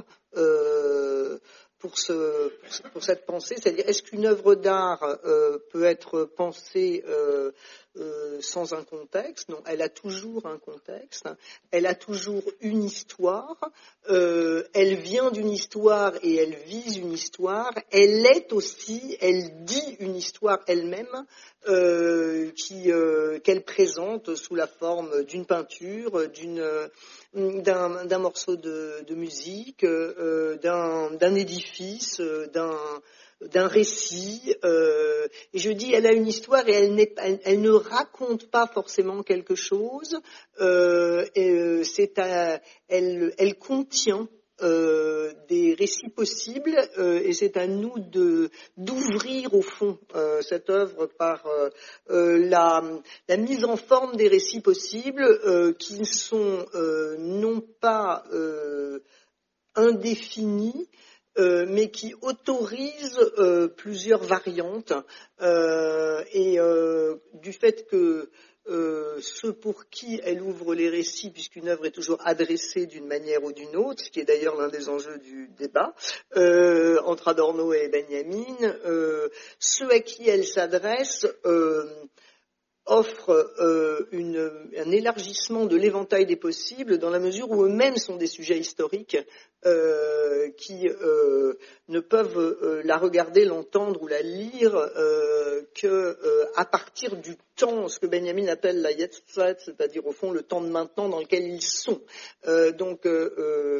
Euh, Pour, ce, pour cette pensée, c'est-à-dire est-ce qu'une œuvre d'art euh, peut être pensée euh, euh, sans un contexte? Non, elle a toujours un contexte, elle a toujours une histoire, euh, elle vient d'une histoire et elle vise une histoire, elle est aussi, elle dit une histoire elle-même euh, qui, euh, qu'elle présente sous la forme d'une peinture, d'une D'un, d'un morceau de, de musique, euh, d'un, d'un édifice, euh, d'un, d'un récit. Euh, et je dis, elle a une histoire et elle, n'est, elle, elle ne raconte pas forcément quelque chose. Euh, et c'est à, elle, elle contient Euh, des récits possibles euh, et c'est à nous de d'ouvrir au fond euh, cette œuvre par euh, euh, la, la mise en forme des récits possibles euh, qui sont euh, non pas euh, indéfinis euh, mais qui autorisent euh, plusieurs variantes euh, et euh, du fait que Euh, ceux pour qui elle ouvre les récits, puisqu'une œuvre est toujours adressée d'une manière ou d'une autre, ce qui est d'ailleurs l'un des enjeux du débat, euh, entre Adorno et Benjamin, euh, ceux à qui elle s'adresse euh, offre euh, une, un élargissement de l'éventail des possibles dans la mesure où eux-mêmes sont des sujets historiques euh, qui euh, ne peuvent euh, la regarder, l'entendre ou la lire euh, que euh, à partir du temps, ce que Benjamin appelle la Jetztzeit, c'est-à-dire au fond le temps de maintenant dans lequel ils sont. Euh, donc euh,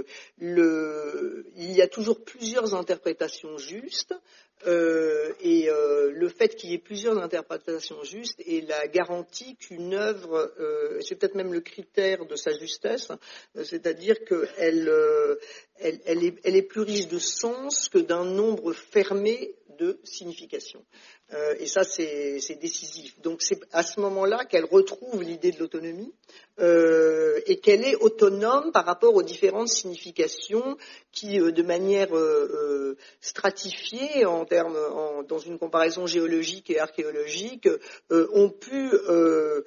le, il y a toujours plusieurs interprétations justes. Euh, et euh, le fait qu'il y ait plusieurs interprétations justes est la garantie qu'une œuvre, euh, c'est peut-être même le critère de sa justesse, euh, c'est-à-dire qu'elle euh, elle, elle est, elle est plus riche de sens que d'un nombre fermé de significations. Euh, et ça, c'est, c'est décisif. Donc, c'est à ce moment-là qu'elle retrouve l'idée de l'autonomie euh, et qu'elle est autonome par rapport aux différentes significations qui, euh, de manière euh, stratifiée, en termes, en, dans une comparaison géologique et archéologique, euh, ont pu euh,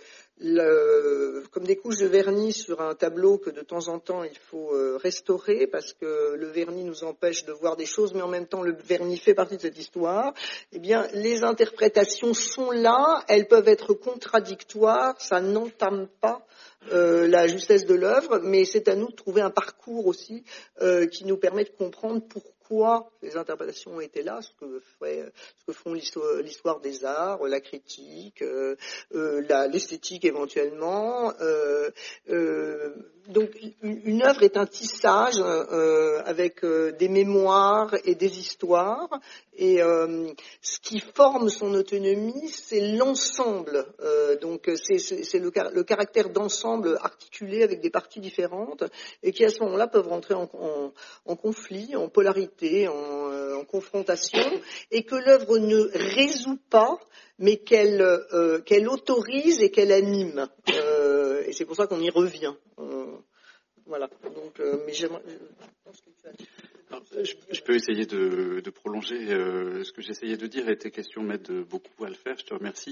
Le, comme des couches de vernis sur un tableau que de temps en temps il faut euh, restaurer parce que le vernis nous empêche de voir des choses, mais en même temps le vernis fait partie de cette histoire. Eh bien, les interprétations sont là, elles peuvent être contradictoires, ça n'entame pas euh, la justesse de l'œuvre, mais c'est à nous de trouver un parcours aussi euh, qui nous permet de comprendre pourquoi Pourquoi les interprétations étaient là, ce que, fait, ce que font l'histoire, l'histoire des arts, la critique, euh, euh, la, l'esthétique éventuellement. Euh, euh, donc une, une œuvre est un tissage euh, avec euh, des mémoires et des histoires. Et euh, ce qui forme son autonomie, c'est l'ensemble. Euh, donc c'est, c'est, c'est le, le caractère d'ensemble articulé avec des parties différentes et qui à ce moment-là peuvent rentrer en, en, en conflit, en polarité, en, euh, en confrontation, et que l'œuvre ne résout pas, mais qu'elle, euh, qu'elle autorise et qu'elle anime. Euh, et c'est pour ça qu'on y revient. Euh, voilà. Donc, euh, mais j'aimerais. Je pense que tu as... Alors, je, je peux essayer de, de prolonger euh, ce que j'essayais de dire. Et tes questions m'aident beaucoup à le faire. Je te remercie.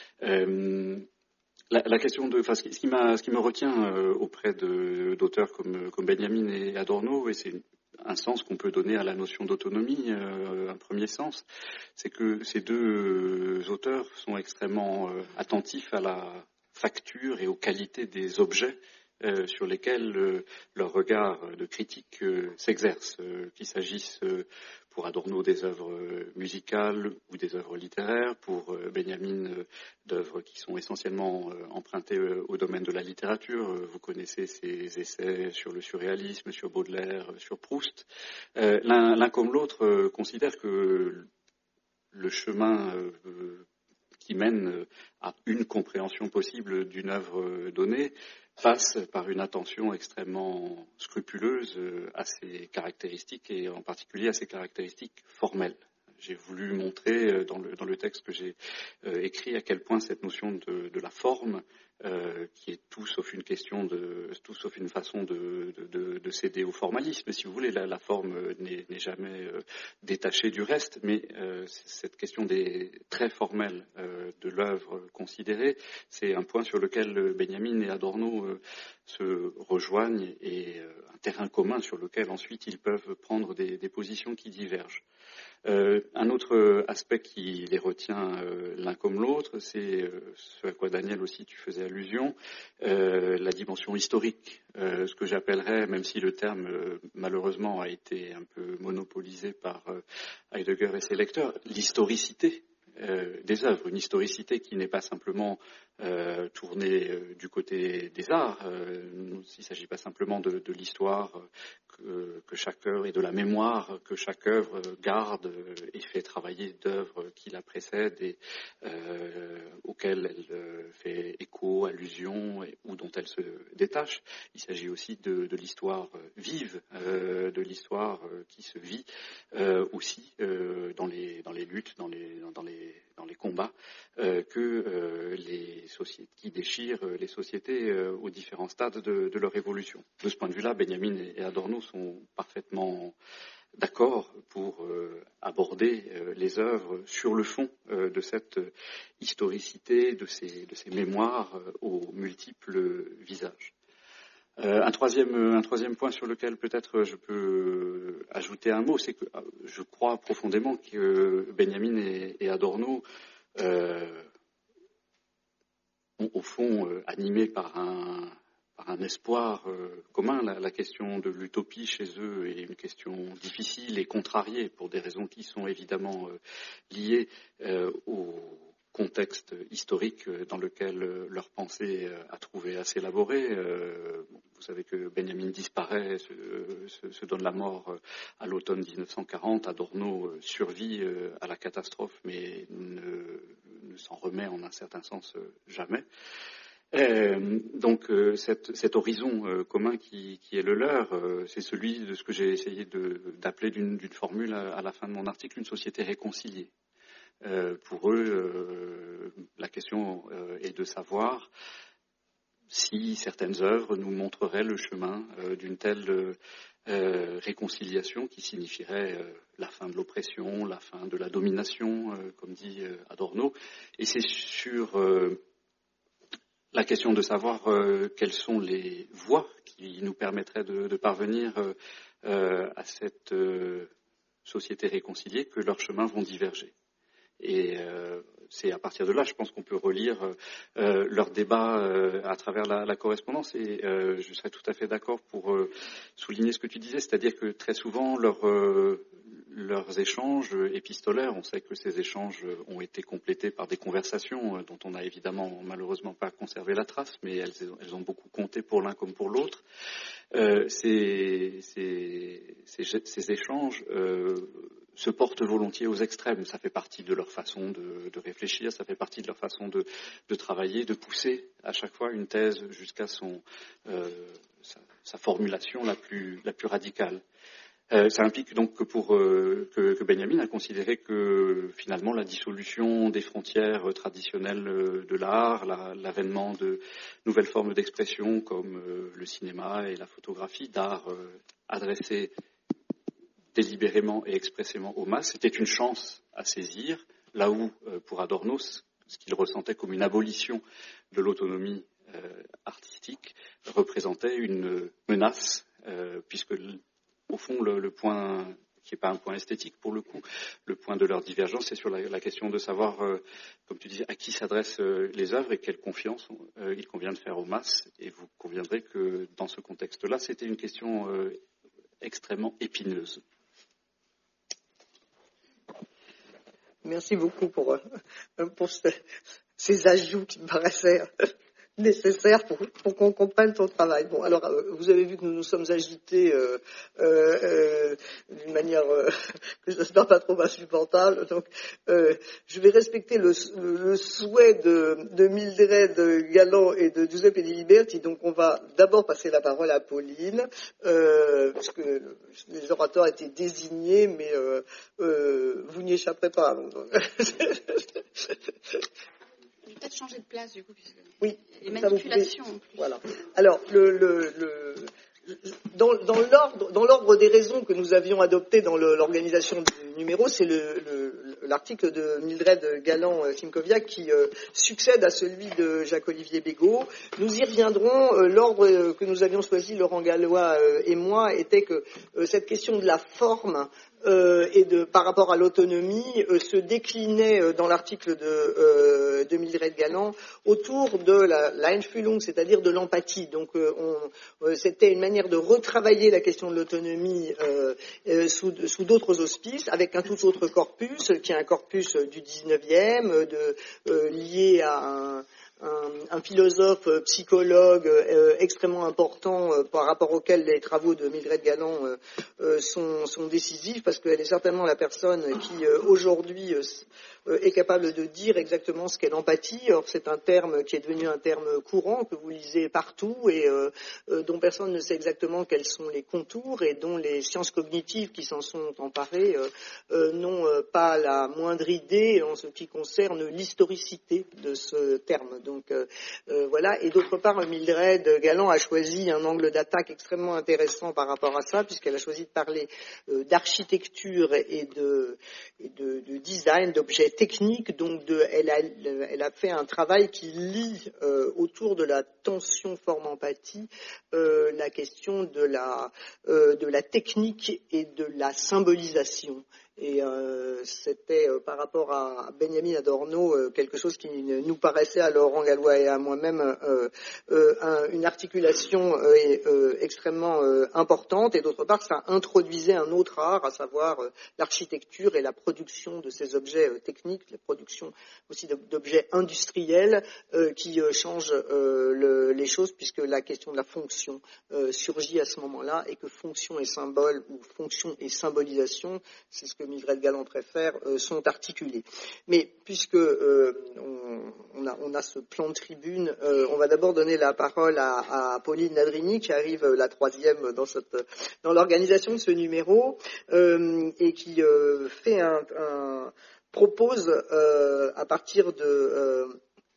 Euh, la, la question de, enfin, ce qui, ce qui, m'a, ce qui me retient euh, auprès de, d'auteurs comme, comme Benjamin et Adorno, et c'est une, un sens qu'on peut donner à la notion d'autonomie, euh, un premier sens, c'est que ces deux euh, auteurs sont extrêmement euh, attentifs à la facture et aux qualités des objets Euh, sur lesquels euh, leur regard de critique euh, s'exerce, euh, qu'il s'agisse euh, pour Adorno des œuvres euh, musicales ou des œuvres littéraires, pour euh, Benjamin euh, d'œuvres qui sont essentiellement euh, empruntées euh, au domaine de la littérature. Euh, vous connaissez ses essais sur le surréalisme, sur Baudelaire, euh, sur Proust. Euh, l'un, l'un comme l'autre euh, considère que le chemin euh, qui mène à une compréhension possible d'une œuvre donnée passe par une attention extrêmement scrupuleuse à ses caractéristiques et en particulier à ses caractéristiques formelles. j'ai voulu montrer dans le, dans le texte que j'ai euh, écrit à quel point cette notion de, de la forme, euh, qui est tout sauf une question de, tout sauf une façon de, de, de, de céder au formalisme, si vous voulez, la, la forme n'est, n'est jamais euh, détachée du reste, mais euh, cette question des traits formels euh, de l'œuvre considérée, c'est un point sur lequel Benjamin et Adorno euh, se rejoignent et euh, un terrain commun sur lequel ensuite ils peuvent prendre des, des positions qui divergent. Euh, un autre aspect qui les retient euh, l'un comme l'autre, c'est euh, ce à quoi Daniel aussi tu faisais allusion, euh, la dimension historique, euh, ce que j'appellerais, même si le terme euh, malheureusement a été un peu monopolisé par euh, Heidegger et ses lecteurs, l'historicité euh, des œuvres, une historicité qui n'est pas simplement euh, tournée euh, du côté des arts, euh, il ne s'agit pas simplement de, de l'histoire que, que chaque œuvre et de la mémoire que chaque œuvre garde et fait travailler d'œuvres qui la précèdent et euh, auxquelles elle euh, fait écho, allusion et, ou dont elle se détache. Il s'agit aussi de, de l'histoire vive, euh, de l'histoire euh, qui se vit euh, aussi euh, dans les dans les luttes, dans les dans les dans les combats euh, que euh, les sociétés qui déchirent les sociétés euh, aux différents stades de, de leur évolution. De ce point de vue-là, Benjamin et Adorno sont parfaitement d'accord pour euh, aborder euh, les œuvres sur le fond euh, de cette historicité, de ces, de ces mémoires euh, aux multiples visages. Euh, un, troisième, un troisième point sur lequel peut-être je peux ajouter un mot, c'est que je crois profondément que Benjamin et, et Adorno euh, ont au fond euh, animés par un, par un espoir euh, commun. La, la question de l'utopie chez eux est une question difficile et contrariée pour des raisons qui sont évidemment euh, liées euh, au contexte historique dans lequel leur pensée a trouvé à s'élaborer. Euh, vous savez que Benjamin disparaît, se, se, se donne la mort à l'automne dix-neuf cent quarante. Adorno survit à la catastrophe, mais ne, ne s'en remet en un certain sens jamais. Euh, donc euh, cette, cet horizon euh, commun qui, qui est le leur, euh, c'est celui de ce que j'ai essayé de, d'appeler d'une, d'une formule à, à la fin de mon article, une société réconciliée. Euh, pour eux, euh, la question euh, est de savoir si certaines œuvres nous montreraient le chemin euh, d'une telle euh, réconciliation qui signifierait euh, la fin de l'oppression, la fin de la domination, euh, comme dit euh, Adorno. Et c'est sur euh, la question de savoir euh, quelles sont les voies qui nous permettraient de, de parvenir euh, à cette euh, société réconciliée que leurs chemins vont diverger. Et euh, c'est à partir de là, je pense qu'on peut relire euh, leur débat euh, à travers la, la correspondance. Et euh, je serais tout à fait d'accord pour euh, souligner ce que tu disais, c'est-à-dire que très souvent, leur, euh, leurs échanges épistolaires, on sait que ces échanges ont été complétés par des conversations dont on n'a évidemment malheureusement pas conservé la trace, mais elles, elles ont beaucoup compté pour l'un comme pour l'autre. Euh, ces, ces, ces, ces échanges euh, se portent volontiers aux extrêmes. Ça fait partie de leur façon de, de réfléchir, ça fait partie de leur façon de, de travailler, de pousser à chaque fois une thèse jusqu'à son, euh, sa, sa formulation la plus, la plus radicale. Euh, ça implique donc que, pour, euh, que, que Benjamin a considéré que finalement la dissolution des frontières traditionnelles de l'art, la, l'avènement de nouvelles formes d'expression comme euh, le cinéma et la photographie, d'art euh, adressé délibérément et expressément aux masses, c'était une chance à saisir, là où, euh, pour Adorno, ce qu'il ressentait comme une abolition de l'autonomie euh, artistique représentait une menace, euh, puisque au fond, le, le point qui n'est pas un point esthétique pour le coup, le point de leur divergence, c'est sur la, la question de savoir, euh, comme tu disais, à qui s'adressent euh, les œuvres et quelle confiance euh, il convient de faire aux masses. Et vous conviendrez que dans ce contexte-là, c'était une question euh, extrêmement épineuse. Merci beaucoup pour, pour ce, ces ajouts qui me paraissaient nécessaire pour, pour qu'on comprenne ton travail. Bon, alors, euh, vous avez vu que nous nous sommes agités euh, euh, euh, d'une manière euh, que je n'espère pas trop insupportable. Donc, euh, je vais respecter le, le, le souhait de, de Mildred Galland et de Giuseppe Di Liberti. Donc, on va d'abord passer la parole à Pauline, euh, parce que les orateurs étaient désignés, mais euh, euh, vous n'y échapperez pas. Donc, Je vais peut-être changer de place, du coup, puisque oui, les manipulations. En plus. Voilà. Alors, le, le, le, dans, dans, l'ordre, dans l'ordre des raisons que nous avions adoptées dans le, l'organisation du numéro, c'est le, le, l'article de Mildred Galland-Simkoviak qui euh, succède à celui de Jacques-Olivier Bégaud. Nous y reviendrons. Euh, l'ordre que nous avions choisi, Laurent Gallois euh, et moi, était que euh, cette question de la forme Euh, et de, par rapport à l'autonomie euh, se déclinait euh, dans l'article de, euh, de Mildred Galland autour de la, la Einfühlung, c'est-à-dire de l'empathie. Donc euh, on, euh, c'était une manière de retravailler la question de l'autonomie euh, euh, sous, sous d'autres auspices, avec un tout autre corpus, qui est un corpus du dix-neuvième, de, euh, lié à un Un, un philosophe euh, psychologue euh, extrêmement important euh, par rapport auquel les travaux de Mildred Galland euh, euh, sont, sont décisifs, parce qu'elle est certainement la personne qui euh, aujourd'hui euh, est capable de dire exactement ce qu'est l'empathie. Or, c'est un terme qui est devenu un terme courant, que vous lisez partout et euh, euh, dont personne ne sait exactement quels sont les contours et dont les sciences cognitives qui s'en sont emparées euh, euh, n'ont euh, pas la moindre idée en ce qui concerne l'historicité de ce terme. Donc euh, euh, voilà. Et d'autre part, Mildred Galland a choisi un angle d'attaque extrêmement intéressant par rapport à ça, puisqu'elle a choisi de parler euh, d'architecture et de, et de, de design, d'objets techniques. Donc de, elle, a, elle a fait un travail qui lie euh, autour de la tension forme-empathie euh, la question de la, euh, de la technique et de la symbolisation. Et euh, c'était euh, par rapport à Benjamin Adorno euh, quelque chose qui nous paraissait à Laurent Gallois et à moi-même euh, euh, un, une articulation euh, euh, extrêmement euh, importante. Et d'autre part, ça introduisait un autre art, à savoir euh, l'architecture et la production de ces objets euh, techniques, la production aussi d'objets industriels euh, qui euh, changent euh, le, les choses, puisque la question de la fonction euh, surgit à ce moment-là, et que fonction et symbole, ou fonction et symbolisation, c'est ce que Mildred Galland préfère, euh, sont articulés. Mais puisque euh, on, on, a, on a ce plan de tribune, euh, on va d'abord donner la parole à, à Pauline Nadrini, qui arrive euh, la troisième dans, cette, dans l'organisation de ce numéro, euh, et qui euh, fait un, un propose euh, à partir de euh,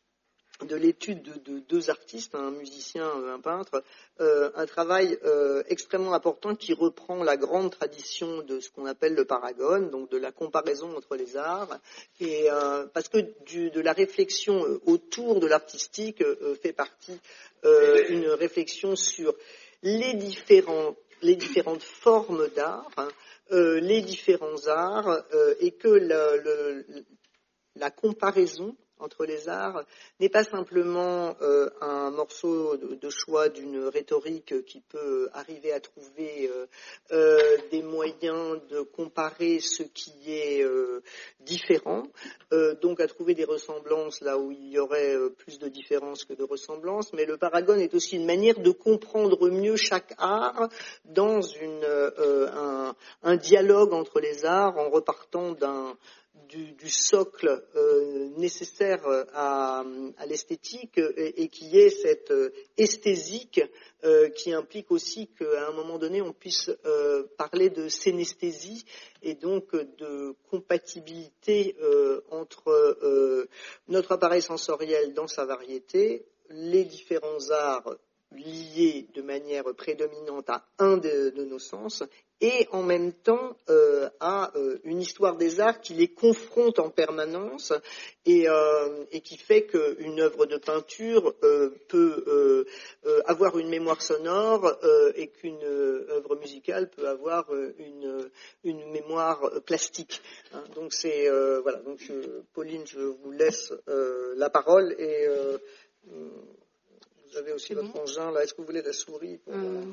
de l'étude de, de deux artistes, un musicien, un peintre, euh, un travail euh, extrêmement important qui reprend la grande tradition de ce qu'on appelle le paragone, donc de la comparaison entre les arts, et euh, parce que du, de la réflexion autour de l'artistique euh, fait partie euh, une réflexion sur les différents les différentes formes d'art, hein, euh, les différents arts, euh, et que le, le, la comparaison entre les arts n'est pas simplement euh, un morceau de, de choix d'une rhétorique qui peut arriver à trouver euh, euh, des moyens de comparer ce qui est euh, différent, euh, donc à trouver des ressemblances là où il y aurait euh, plus de différences que de ressemblances, mais le paragone est aussi une manière de comprendre mieux chaque art dans une, euh, un, un dialogue entre les arts en repartant d'un Du, du socle euh, nécessaire à, à l'esthétique et, et qui est cette euh, esthésique euh, qui implique aussi qu'à un moment donné on puisse euh, parler de synesthésie et donc de compatibilité euh, entre euh, notre appareil sensoriel dans sa variété, les différents arts liés de manière prédominante à un de, de nos sens, et en même temps euh, à euh, une histoire des arts qui les confronte en permanence et, euh, et qui fait qu'une œuvre de peinture euh, peut euh, euh, avoir une mémoire sonore euh, et qu'une œuvre musicale peut avoir euh, une, une mémoire plastique. Hein. Donc c'est euh, voilà. Donc je, Pauline, je vous laisse euh, la parole et euh, vous avez aussi votre engin là. Est-ce que vous voulez la souris pour, euh,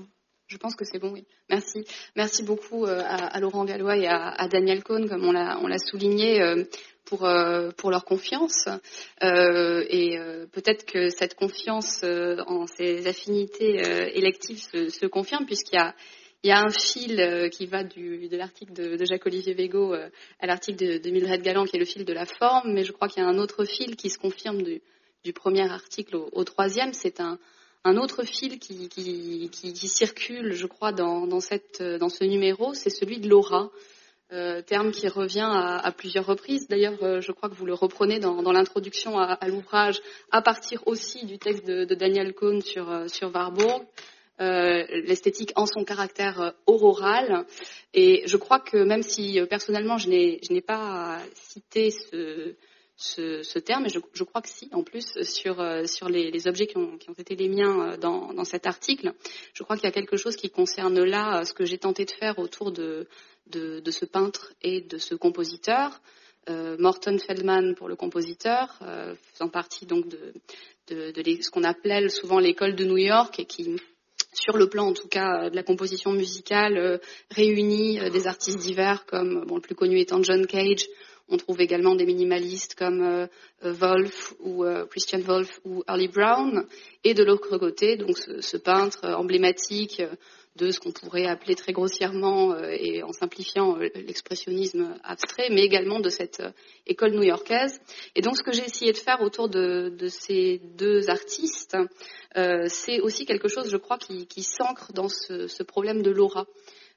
Je pense que c'est bon, oui. Merci. Merci beaucoup euh, à, à Laurent Gallois et à, à Daniel Cohn, comme on l'a, on l'a souligné, euh, pour, euh, pour leur confiance. Euh, et euh, peut-être que cette confiance euh, en ces affinités euh, électives se, se confirme, puisqu'il y a, il y a un fil euh, qui va du, de l'article de, de Jacques-Olivier Végaud euh, à l'article de, de Mildred Galland, qui est le fil de la forme, mais je crois qu'il y a un autre fil qui se confirme du, du premier article au, au troisième. C'est un Un autre fil qui, qui, qui, qui circule, je crois, dans, dans, cette, dans ce numéro, c'est celui de l'aura, euh, terme qui revient à, à plusieurs reprises. D'ailleurs, euh, je crois que vous le reprenez dans, dans l'introduction à, à l'ouvrage, à partir aussi du texte de, de Daniel Cohn sur, sur Warburg, euh, l'esthétique en son caractère auroral. Et je crois que même si, personnellement, je n'ai, je n'ai pas cité ce... Ce, ce terme, et je, je crois que si, en plus, sur, euh, sur les, les objets qui ont, qui ont été les miens dans, dans cet article, je crois qu'il y a quelque chose qui concerne là ce que j'ai tenté de faire autour de, de, de ce peintre et de ce compositeur, euh, Morton Feldman pour le compositeur, euh, faisant partie donc de, de, de les, ce qu'on appelait souvent l'école de New York, et qui, sur le plan en tout cas de la composition musicale, euh, réunit euh, des artistes divers comme, bon, le plus connu étant John Cage. On trouve également des minimalistes comme euh, Wolf ou euh, Christian Wolf ou Early Brown. Et de l'autre côté, donc ce, ce peintre emblématique de ce qu'on pourrait appeler très grossièrement euh, et en simplifiant euh, l'expressionnisme abstrait, mais également de cette euh, école new-yorkaise. Et donc ce que j'ai essayé de faire autour de, de ces deux artistes, euh, c'est aussi quelque chose, je crois, qui, qui s'ancre dans ce, ce problème de l'aura.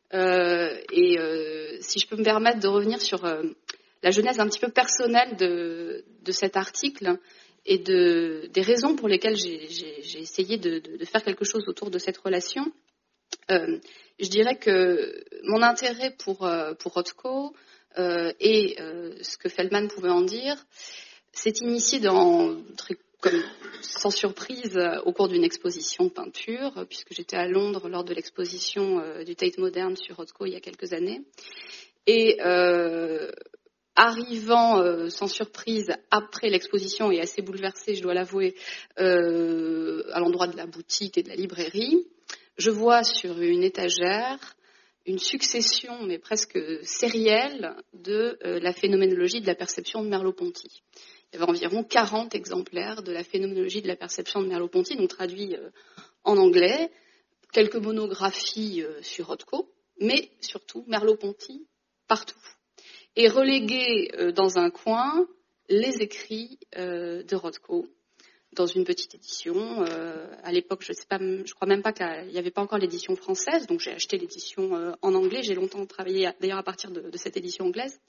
Euh, et euh, si je peux me permettre de revenir sur... Euh, la genèse un petit peu personnelle de, de cet article et de, des raisons pour lesquelles j'ai, j'ai, j'ai essayé de, de, de faire quelque chose autour de cette relation. Euh, je dirais que mon intérêt pour, euh, pour Rothko euh, et euh, ce que Feldman pouvait en dire s'est initié dans, très, comme, sans surprise au cours d'une exposition de peinture, puisque j'étais à Londres lors de l'exposition euh, du Tate Modern sur Rothko il y a quelques années. Et... Euh, Arrivant euh, sans surprise après l'exposition et assez bouleversée, je dois l'avouer, euh, à l'endroit de la boutique et de la librairie, je vois sur une étagère une succession, mais presque sérielle, de euh, la phénoménologie de la perception de Merleau-Ponty. Il y avait environ quarante exemplaires de la phénoménologie de la perception de Merleau-Ponty, donc traduits euh, en anglais, quelques monographies euh, sur Rothko, mais surtout Merleau-Ponty partout. Et reléguer euh, dans un coin les écrits euh, de Rothko dans une petite édition. Euh, à l'époque, je sais pas, je crois même pas qu'il n'y avait pas encore l'édition française, donc j'ai acheté l'édition euh, en anglais. J'ai longtemps travaillé d'ailleurs à partir de, de cette édition anglaise.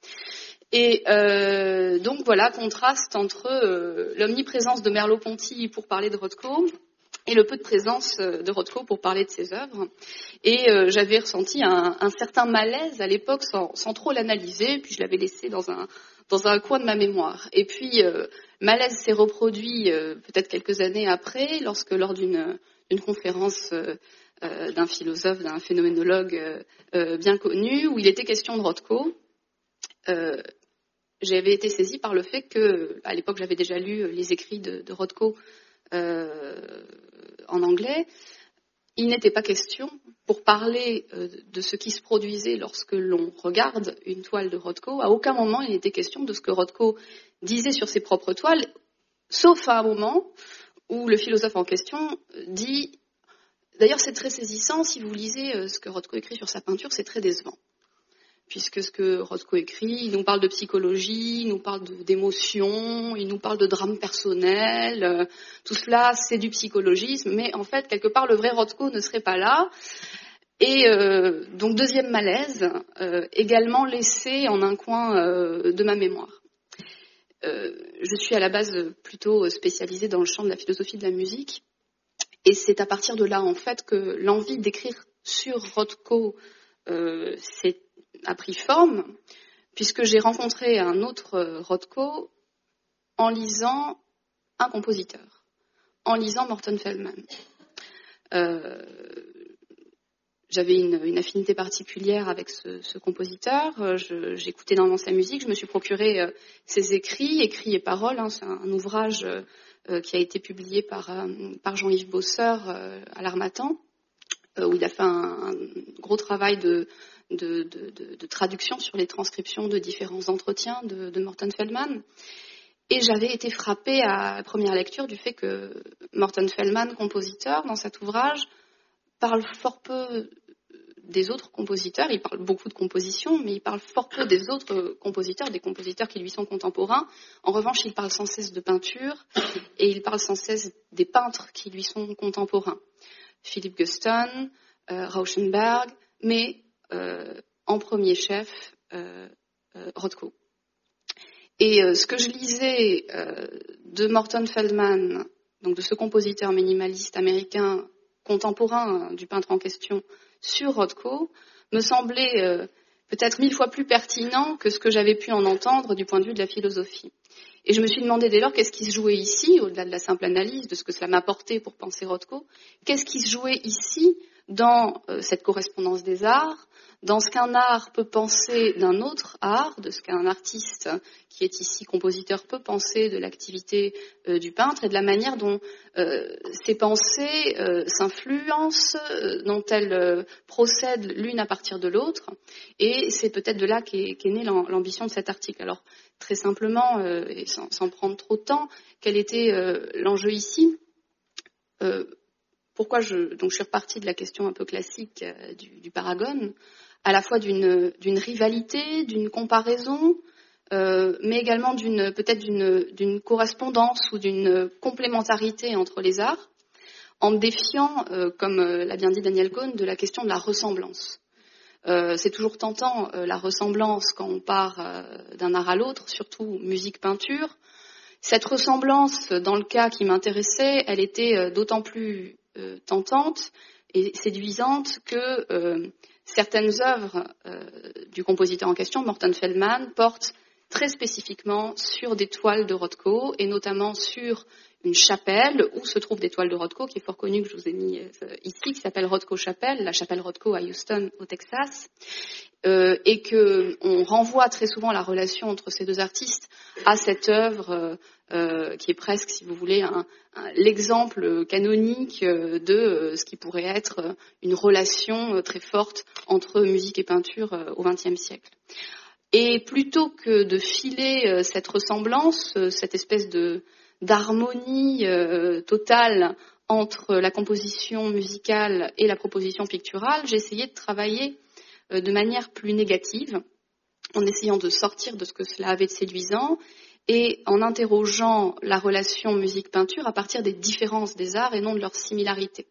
Et euh, donc voilà, contraste entre euh, l'omniprésence de Merleau-Ponty pour parler de Rothko et le peu de présence de Rothko pour parler de ses œuvres. Et euh, j'avais ressenti un, un certain malaise à l'époque sans, sans trop l'analyser, puis je l'avais laissé dans un, dans un coin de ma mémoire. Et puis, euh, malaise s'est reproduit euh, peut-être quelques années après, lorsque lors d'une, d'une conférence euh, euh, d'un philosophe, d'un phénoménologue euh, euh, bien connu, où il était question de Rothko, euh, j'avais été saisie par le fait que, à l'époque, j'avais déjà lu les écrits de, de Rothko euh, en anglais. Il n'était pas question, pour parler euh, de ce qui se produisait lorsque l'on regarde une toile de Rothko, à aucun moment il n'était question de ce que Rothko disait sur ses propres toiles, sauf à un moment où le philosophe en question dit, d'ailleurs c'est très saisissant, si vous lisez euh, ce que Rothko écrit sur sa peinture, c'est très décevant. Puisque ce que Rothko écrit, il nous parle de psychologie, il nous parle de, d'émotions, il nous parle de drame personnel, euh, tout cela c'est du psychologisme, mais en fait quelque part le vrai Rothko ne serait pas là. Et euh, donc deuxième malaise, euh, également laissé en un coin euh, de ma mémoire. Euh, je suis à la base plutôt spécialisée dans le champ de la philosophie de la musique, et c'est à partir de là en fait que l'envie d'écrire sur Rothko euh, s'est a pris forme, puisque j'ai rencontré un autre Rothko en lisant un compositeur, en lisant Morton Feldman. Euh, j'avais une, une affinité particulière avec ce, ce compositeur, je, j'écoutais énormément sa musique, je me suis procuré euh, ses écrits, écrits et paroles, hein, c'est un, un ouvrage euh, qui a été publié par, euh, par Jean-Yves Bosseur euh, à l'Harmattan. euh, où il a fait un, un gros travail de, de, de, de, de traduction sur les transcriptions de différents entretiens de, de Morton Feldman. Et j'avais été frappée à la première lecture du fait que Morton Feldman, compositeur, dans cet ouvrage, parle fort peu des autres compositeurs. Il parle beaucoup de composition, mais il parle fort peu des autres compositeurs, des compositeurs qui lui sont contemporains. En revanche, il parle sans cesse de peinture et il parle sans cesse des peintres qui lui sont contemporains. Philip Guston, euh, Rauschenberg, mais euh, en premier chef, euh, euh, Rothko. Et euh, ce que je lisais euh, de Morton Feldman, donc de ce compositeur minimaliste américain contemporain hein, du peintre en question, sur Rothko, me semblait euh, peut-être mille fois plus pertinent que ce que j'avais pu en entendre du point de vue de la philosophie. Et je me suis demandé dès lors qu'est-ce qui se jouait ici, au-delà de la simple analyse de ce que cela m'apportait pour penser Rothko, qu'est-ce qui se jouait ici dans euh, cette correspondance des arts, dans ce qu'un art peut penser d'un autre art, de ce qu'un artiste qui est ici compositeur peut penser de l'activité euh, du peintre et de la manière dont euh, ces pensées euh, s'influencent, euh, dont elles euh, procèdent l'une à partir de l'autre. Et c'est peut-être de là qu'est, qu'est née l'ambition de cet article. Alors, très simplement, euh, et sans, sans prendre trop de temps, quel était euh, l'enjeu ici euh, Pourquoi je, donc je suis repartie de la question un peu classique euh, du, du Paragon, à la fois d'une, d'une rivalité, d'une comparaison, euh, mais également d'une, peut-être d'une, d'une correspondance ou d'une complémentarité entre les arts, en me défiant, euh, comme euh, l'a bien dit Daniel Cohn, de la question de la ressemblance. Euh, c'est toujours tentant, euh, la ressemblance, quand on part euh, d'un art à l'autre, surtout musique-peinture. Cette ressemblance, dans le cas qui m'intéressait, elle était euh, d'autant plus euh, tentante et séduisante que euh, certaines œuvres euh, du compositeur en question, Morton Feldman, portent très spécifiquement sur des toiles de Rothko, et notamment sur une chapelle où se trouvent des toiles de Rothko, qui est fort connue, que je vous ai mis euh, ici, qui s'appelle Rothko Chapel, la chapelle Rothko à Houston, au Texas, euh, et qu'on renvoie très souvent la relation entre ces deux artistes à cette œuvre euh, euh, qui est presque, si vous voulez, un, un, l'exemple canonique de euh, ce qui pourrait être une relation euh, très forte entre musique et peinture euh, au vingtième siècle. Et plutôt que de filer euh, cette ressemblance, euh, cette espèce de d'harmonie euh, totale entre la composition musicale et la proposition picturale, j'ai essayé de travailler euh, de manière plus négative, en essayant de sortir de ce que cela avait de séduisant et en interrogeant la relation musique-peinture à partir des différences des arts et non de leur similarité.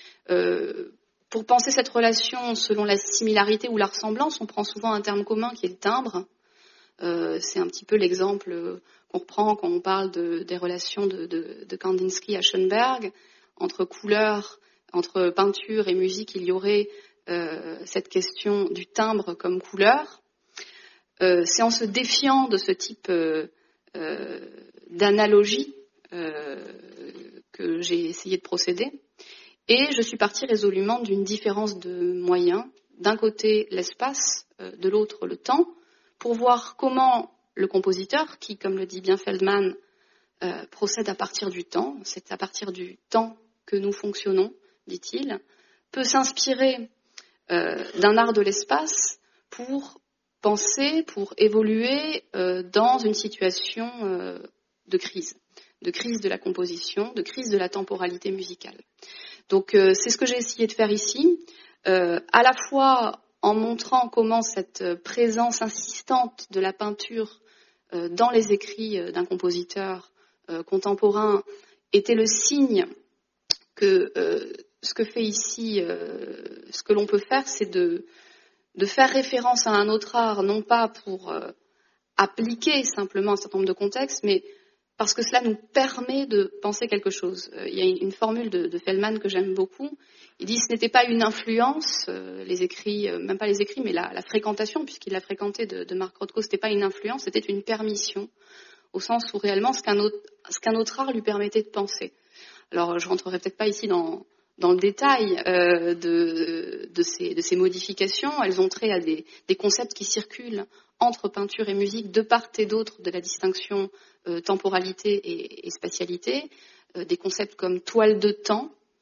Euh, pour penser cette relation selon la similarité ou la ressemblance, on prend souvent un terme commun qui est le timbre. Euh, c'est un petit peu l'exemple qu'on reprend quand on parle de, des relations de, de, de Kandinsky à Schoenberg. Entre couleur, entre peinture et musique, il y aurait euh, cette question du timbre comme couleur. Euh, c'est en se défiant de ce type euh, euh, d'analogie euh, que j'ai essayé de procéder. Et je suis partie résolument d'une différence de moyens. D'un côté, l'espace, euh, de l'autre, le temps, pour voir comment le compositeur, qui, comme le dit bien Feldman, euh, procède à partir du temps, c'est à partir du temps que nous fonctionnons, dit-il, peut s'inspirer euh, d'un art de l'espace pour penser, pour évoluer euh, dans une situation euh, de crise, de crise de la composition, de crise de la temporalité musicale. Donc euh, c'est ce que j'ai essayé de faire ici, euh, à la fois en montrant comment cette présence insistante de la peinture euh, dans les écrits euh, d'un compositeur euh, contemporain était le signe que euh, ce que fait ici, euh, ce que l'on peut faire, c'est de, de faire référence à un autre art, non pas pour euh, appliquer simplement un certain nombre de contextes, mais parce que cela nous permet de penser quelque chose. Euh, il y a une formule de, de Feldman que j'aime beaucoup. Il dit ce n'était pas une influence, euh, les écrits, euh, même pas les écrits, mais la, la fréquentation, puisqu'il l'a fréquenté de, de Mark Rothko, ce n'était pas une influence, c'était une permission, au sens où réellement ce qu'un autre, ce qu'un autre art lui permettait de penser. Alors je rentrerai peut-être pas ici dans, dans le détail euh, de, de, ces, de ces modifications. Elles ont trait à des, des concepts qui circulent entre peinture et musique de part et d'autre de la distinction euh, temporalité et, et spatialité, euh, des concepts comme toile de temps,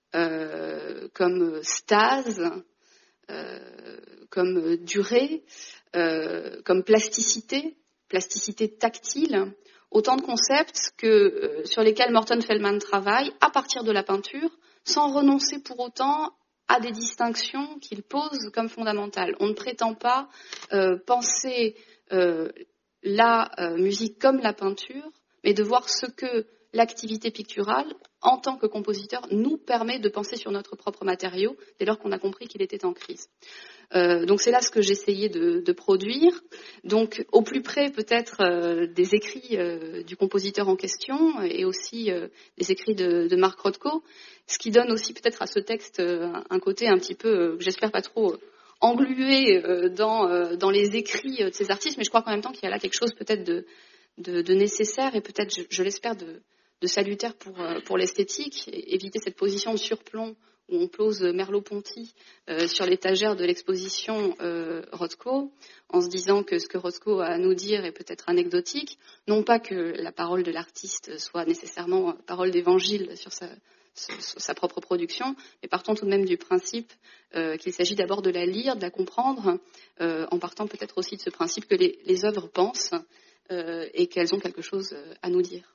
euh, comme stase, euh, comme durée, euh, comme plasticité, plasticité tactile, autant de concepts que, euh, sur lesquels Morton Feldman travaille à partir de la peinture, sans renoncer pour autant à des distinctions qu'il pose comme fondamentales. On ne prétend pas euh, penser euh, la euh, musique comme la peinture, mais de voir ce que l'activité picturale, en tant que compositeur, nous permet de penser sur notre propre matériau, dès lors qu'on a compris qu'il était en crise. Euh, donc c'est là ce que j'essayais de, de produire, donc au plus près peut-être euh, des écrits euh, du compositeur en question et aussi euh, des écrits de, de Mark Rothko, ce qui donne aussi peut-être à ce texte euh, un côté un petit peu, euh, j'espère pas trop, euh, englué euh, dans, euh, dans les écrits de ces artistes, mais je crois qu'en même temps qu'il y a là quelque chose peut-être de, de, de nécessaire et peut-être, je, je l'espère, de, de salutaire pour, euh, pour l'esthétique, et éviter cette position de surplomb où on pose Merleau-Ponty euh, sur l'étagère de l'exposition euh, Rothko, en se disant que ce que Rothko a à nous dire est peut-être anecdotique, non pas que la parole de l'artiste soit nécessairement parole d'évangile sur sa, sur sa propre production, mais partons tout de même du principe euh, qu'il s'agit d'abord de la lire, de la comprendre, euh, en partant peut-être aussi de ce principe que les, les œuvres pensent euh, et qu'elles ont quelque chose à nous dire.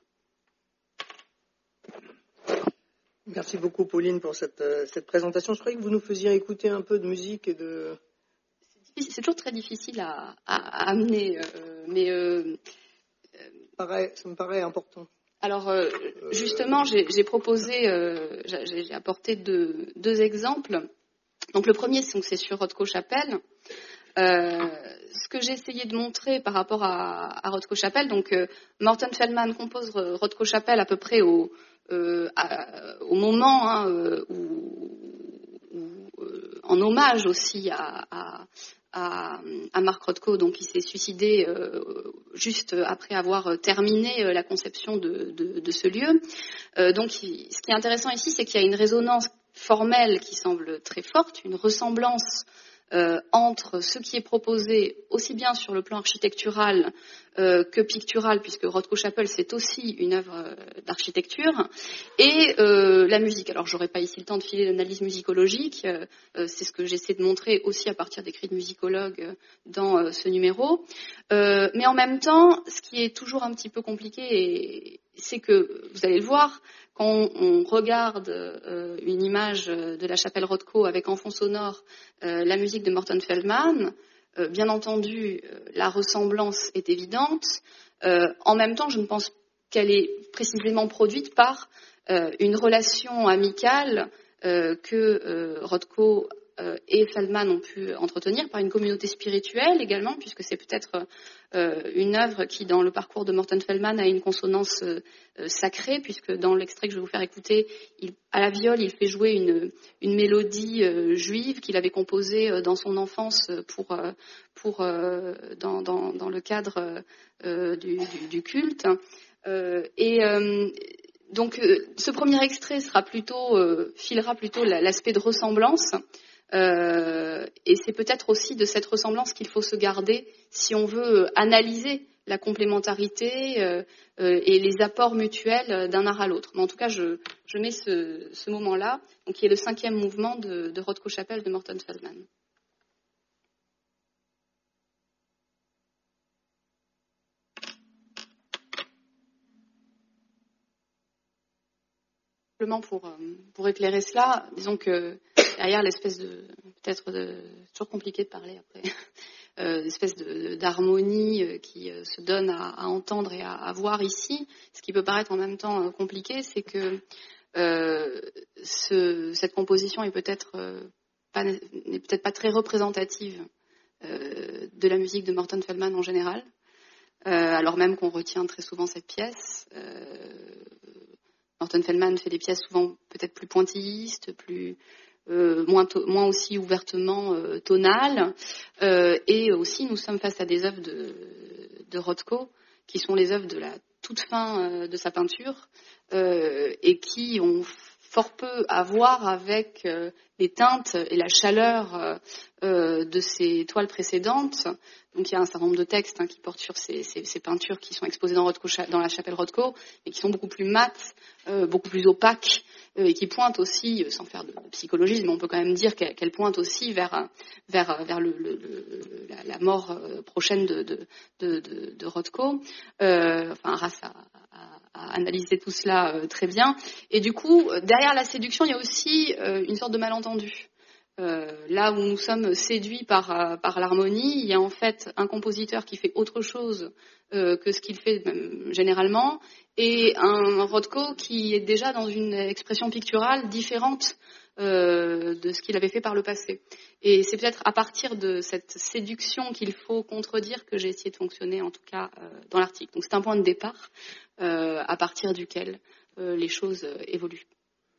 Merci beaucoup, Pauline, pour cette, euh, cette présentation. Je croyais que vous nous faisiez écouter un peu de musique et de... C'est toujours très difficile à, à, à amener, euh, mais... Euh, Pareil, ça me paraît important. Alors, euh, justement, j'ai, j'ai proposé, euh, j'ai, j'ai apporté deux, deux exemples. Donc, le premier, c'est, c'est sur Rothko-Chapelle. Euh, ce que j'ai essayé de montrer par rapport à, à Rothko-Chapelle, donc euh, Morton Feldman compose Rothko-Chapelle à peu près au... Euh, à, au moment hein, euh, où, où, euh, en hommage aussi à, à, à, à Mark Rothko, donc il s'est suicidé euh, juste après avoir terminé la conception de, de, de ce lieu. Euh, donc il, ce qui est intéressant ici, c'est qu'il y a une résonance formelle qui semble très forte, une ressemblance Euh, entre ce qui est proposé aussi bien sur le plan architectural euh, que pictural, puisque Rothko-Chapelle c'est aussi une œuvre euh, d'architecture, et euh, la musique. Alors j'aurais pas ici le temps de filer l'analyse musicologique, euh, euh, c'est ce que j'essaie de montrer aussi à partir d'écrits de musicologues euh, dans euh, ce numéro. Euh, mais en même temps, ce qui est toujours un petit peu compliqué, et, c'est que, vous allez le voir, quand on, on regarde euh, une image de la chapelle Rothko avec en fond sonore euh, la musique de Morton Feldman, euh, bien entendu, euh, la ressemblance est évidente. Euh, en même temps, je ne pense qu'elle est précisément produite par euh, une relation amicale euh, que euh, Rothko euh, et Feldman ont pu entretenir, par une communauté spirituelle également, puisque c'est peut-être euh, une œuvre qui, dans le parcours de Morton Feldman, a une consonance euh, sacrée, puisque dans l'extrait que je vais vous faire écouter, il, à la viole, il fait jouer une, une mélodie euh, juive qu'il avait composée euh, dans son enfance pour, euh, pour, euh, dans, dans, dans le cadre euh, du, du, du culte. Euh, et euh, donc, euh, ce premier extrait sera plutôt, euh, filera plutôt la, l'aspect de ressemblance. Euh, et c'est peut-être aussi de cette ressemblance qu'il faut se garder si on veut analyser la complémentarité euh, euh, et les apports mutuels d'un art à l'autre. Mais en tout cas, je, je mets ce, ce moment-là, donc qui est le cinquième mouvement de, de Rothko-Chapelle de Morton Feldman. Simplement pour, pour éclairer cela, disons que derrière l'espèce de, peut-être de, c'est toujours compliqué de parler après, euh, l'espèce de, d'harmonie qui se donne à, à entendre et à, à voir ici, ce qui peut paraître en même temps compliqué, c'est que euh, ce, cette composition est peut-être euh, pas, n'est peut-être pas très représentative euh, de la musique de Morton Feldman en général, euh, alors même qu'on retient très souvent cette pièce. Euh, Morton Feldman fait des pièces souvent peut-être plus pointillistes, plus euh, moins, to- moins aussi ouvertement euh, tonales, euh, et aussi nous sommes face à des œuvres de, de Rothko qui sont les œuvres de la toute fin euh, de sa peinture euh, et qui ont fort peu à voir avec euh, les teintes et la chaleur euh, euh, de ces toiles précédentes. Donc il y a un certain nombre de textes hein, qui portent sur ces, ces, ces peintures qui sont exposées dans, Rothko, dans la chapelle Rothko et qui sont beaucoup plus mates, euh, beaucoup plus opaques euh, et qui pointent aussi, euh, sans faire de, de psychologisme, on peut quand même dire qu'elles, qu'elles pointent aussi vers, vers, vers le, le, le, la, la mort euh, prochaine de, de, de, de, de Rothko. Euh, enfin, Arras a, a, a analysé tout cela euh, très bien. Et du coup, derrière la séduction, il y a aussi euh, une sorte de malentendu. Euh, là où nous sommes séduits par, euh, par l'harmonie, il y a en fait un compositeur qui fait autre chose euh, que ce qu'il fait même, généralement, et un Rothko qui est déjà dans une expression picturale différente euh, de ce qu'il avait fait par le passé. Et c'est peut-être à partir de cette séduction qu'il faut contredire que j'ai essayé de fonctionner, en tout cas euh, dans l'article. Donc c'est un point de départ euh, à partir duquel euh, les choses euh, évoluent.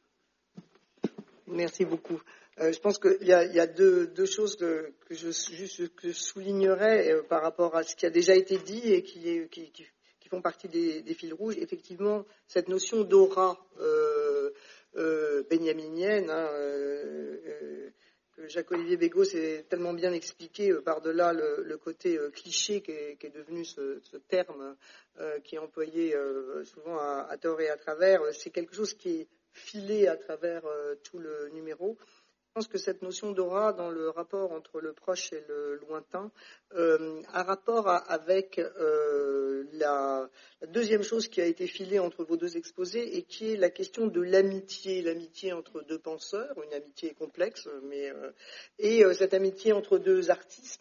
Merci beaucoup. Euh, je pense qu'il y a, il y a deux, deux choses que, que, je, juste, que je soulignerais euh, par rapport à ce qui a déjà été dit et qui, est, qui, qui, qui font partie des, des fils rouges. Effectivement, cette notion d'aura euh, euh, benjaminienne, hein, euh, euh, que Jacques-Olivier Bégaud s'est tellement bien expliqué euh, par-delà le, le côté euh, cliché qui est, qui est devenu ce, ce terme euh, qui est employé euh, souvent à, à tort et à travers, c'est quelque chose qui est filé à travers euh, tout le numéro. Je pense que cette notion d'aura dans le rapport entre le proche et le lointain euh, a rapport à, avec euh, la, la deuxième chose qui a été filée entre vos deux exposés et qui est la question de l'amitié, l'amitié entre deux penseurs, une amitié complexe, mais euh, et euh, cette amitié entre deux artistes.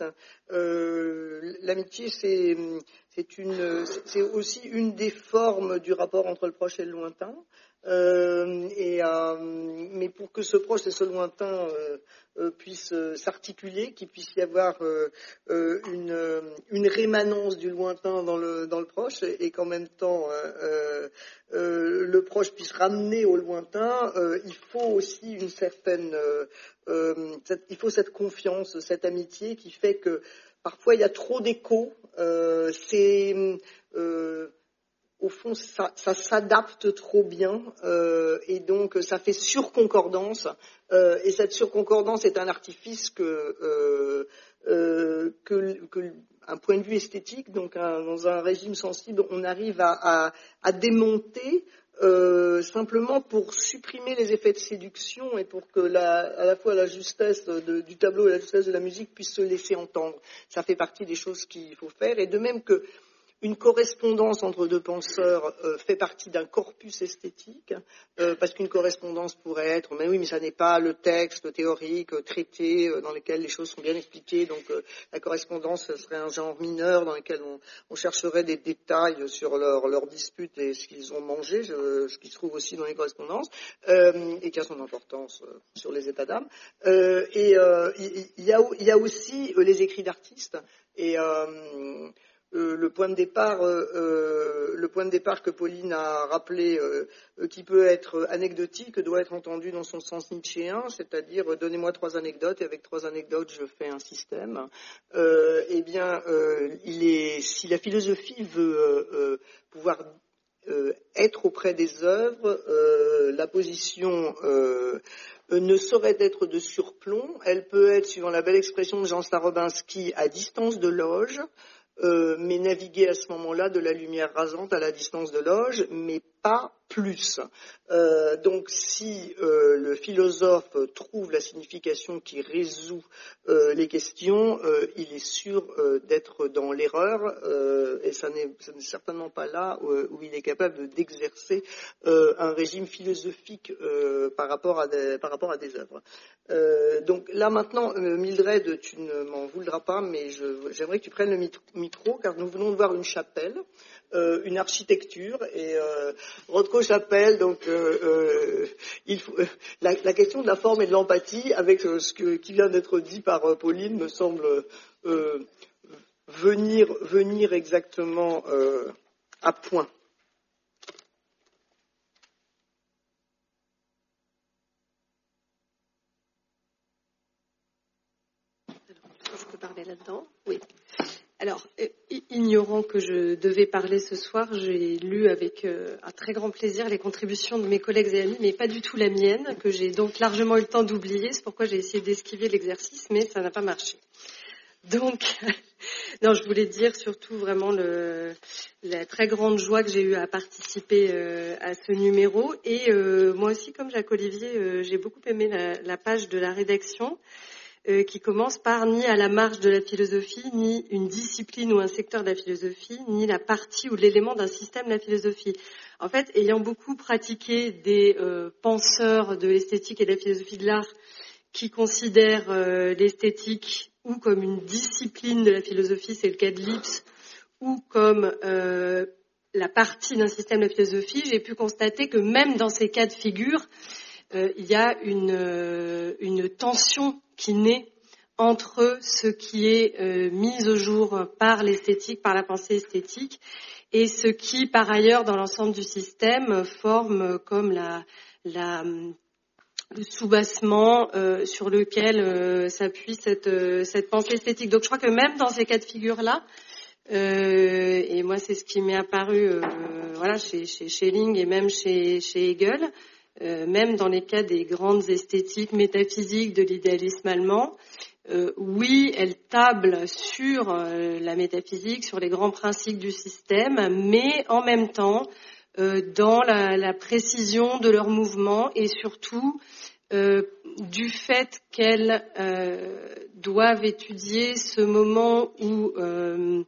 Euh, l'amitié, c'est, c'est, une, c'est aussi une des formes du rapport entre le proche et le lointain. Euh, et, euh, mais pour que ce proche et ce lointain euh, euh, puissent euh, s'articuler, qu'il puisse y avoir euh, euh, une, euh, une rémanence du lointain dans le, dans le proche et, et qu'en même temps euh, euh, le proche puisse ramener au lointain, euh, il faut aussi une certaine, euh, euh, cette, il faut cette confiance, cette amitié qui fait que parfois il y a trop d'écho. Euh, c'est euh, Au fond, ça, ça s'adapte trop bien euh, et donc ça fait surconcordance. Euh, et cette surconcordance est un artifice que, euh, euh, que, que un point de vue esthétique, donc un, dans un régime sensible, on arrive à, à, à démonter euh, simplement pour supprimer les effets de séduction et pour que la, à la fois la justesse de, du tableau et la justesse de la musique puissent se laisser entendre. Ça fait partie des choses qu'il faut faire. Et de même que une correspondance entre deux penseurs euh, fait partie d'un corpus esthétique, euh, parce qu'une correspondance pourrait être, mais oui, mais ça n'est pas le texte théorique, euh, traité, euh, dans lequel les choses sont bien expliquées, donc euh, la correspondance serait un genre mineur dans lequel on, on chercherait des détails sur leurs leur disputes et ce qu'ils ont mangé, je, ce qui se trouve aussi dans les correspondances, euh, et qui a son importance euh, sur les états d'âme. Euh, et euh, il, il, y a, il y a aussi euh, les écrits d'artistes, et euh, Euh, le point de départ, euh, le point de départ que Pauline a rappelé, euh, qui peut être anecdotique, doit être entendu dans son sens nietzschéen, c'est-à-dire euh, donnez-moi trois anecdotes et avec trois anecdotes je fais un système. Euh, eh bien, euh, il est, si la philosophie veut euh, pouvoir euh, être auprès des œuvres, euh, la position euh, ne saurait être de surplomb. Elle peut être, suivant la belle expression de Jean Starobinski, à distance de loge. Euh, mais naviguer à ce moment-là de la lumière rasante à la distance de loge, mais pas plus. Euh, donc si euh, le philosophe trouve la signification qui résout euh, les questions, euh, il est sûr euh, d'être dans l'erreur, euh, et ça n'est, ça n'est certainement pas là où, où il est capable de, d'exercer euh, un régime philosophique euh, par rapport à des, par rapport à des œuvres. Euh, donc là maintenant, euh, Mildred, tu ne m'en voudras pas, mais je, j'aimerais que tu prennes le micro, car nous venons de voir une chapelle, euh, une architecture, et euh, Rothko-Chapelle, donc euh, euh, il faut, euh, la, la question de la forme et de l'empathie, avec euh, ce que, qui vient d'être dit par euh, Pauline, me semble euh, venir, venir exactement euh, à point. Je peux parler là-dedans ? Oui. Alors, ignorant que je devais parler ce soir, j'ai lu avec euh, un très grand plaisir les contributions de mes collègues et amis, mais pas du tout la mienne, que j'ai donc largement eu le temps d'oublier. C'est pourquoi j'ai essayé d'esquiver l'exercice, mais ça n'a pas marché. Donc, non, je voulais dire surtout vraiment le, la très grande joie que j'ai eue à participer euh, à ce numéro. Et euh, moi aussi, comme Jacques-Olivier, euh, j'ai beaucoup aimé la, la page de la rédaction, Euh, qui commence par ni à la marge de la philosophie, ni une discipline ou un secteur de la philosophie, ni la partie ou l'élément d'un système de la philosophie. En fait, ayant beaucoup pratiqué des euh, penseurs de l'esthétique et de la philosophie de l'art qui considèrent euh, l'esthétique ou comme une discipline de la philosophie, c'est le cas de Lipps, ou comme euh, la partie d'un système de la philosophie, j'ai pu constater que même dans ces cas de figure, euh, il y a une, euh, une tension qui naît entre ce qui est euh, mis au jour par l'esthétique, par la pensée esthétique, et ce qui, par ailleurs, dans l'ensemble du système, forme comme la, la, le soubassement euh, sur lequel euh, s'appuie cette, euh, cette pensée esthétique. Donc je crois que même dans ces cas de figure-là, euh, et moi c'est ce qui m'est apparu euh, voilà, chez, chez Schelling et même chez, chez Hegel, Euh, même dans les cas des grandes esthétiques métaphysiques de l'idéalisme allemand, euh, oui, elle table sur euh, la métaphysique, sur les grands principes du système, mais en même temps, euh, dans la, la précision de leurs mouvements et surtout euh, du fait qu'elles euh, doivent étudier ce moment où euh,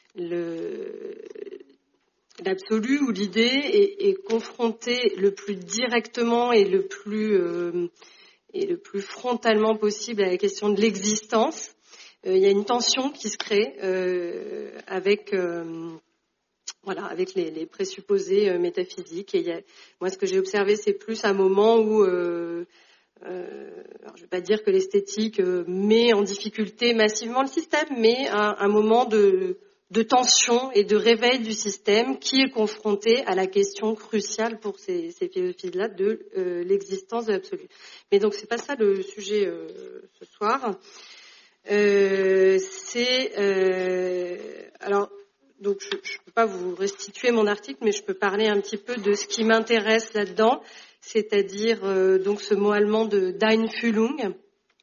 le l'absolu où l'idée est, est confrontée le plus directement et le plus euh, et le plus frontalement possible à la question de l'existence. Euh, il y a une tension qui se crée euh, avec euh, voilà avec les, les présupposés euh, métaphysiques. Et il y a, moi, ce que j'ai observé, c'est plus un moment où euh, euh, alors je ne vais pas dire que l'esthétique euh, met en difficulté massivement le système, mais un, un moment de de tension et de réveil du système qui est confronté à la question cruciale pour ces, ces philosophies-là de euh, l'existence de l'absolu. Mais donc c'est pas ça le sujet euh, ce soir. Euh, c'est euh, alors donc je ne peux pas vous restituer mon article, mais je peux parler un petit peu de ce qui m'intéresse là-dedans, c'est-à-dire euh, donc ce mot allemand de Einfühlung.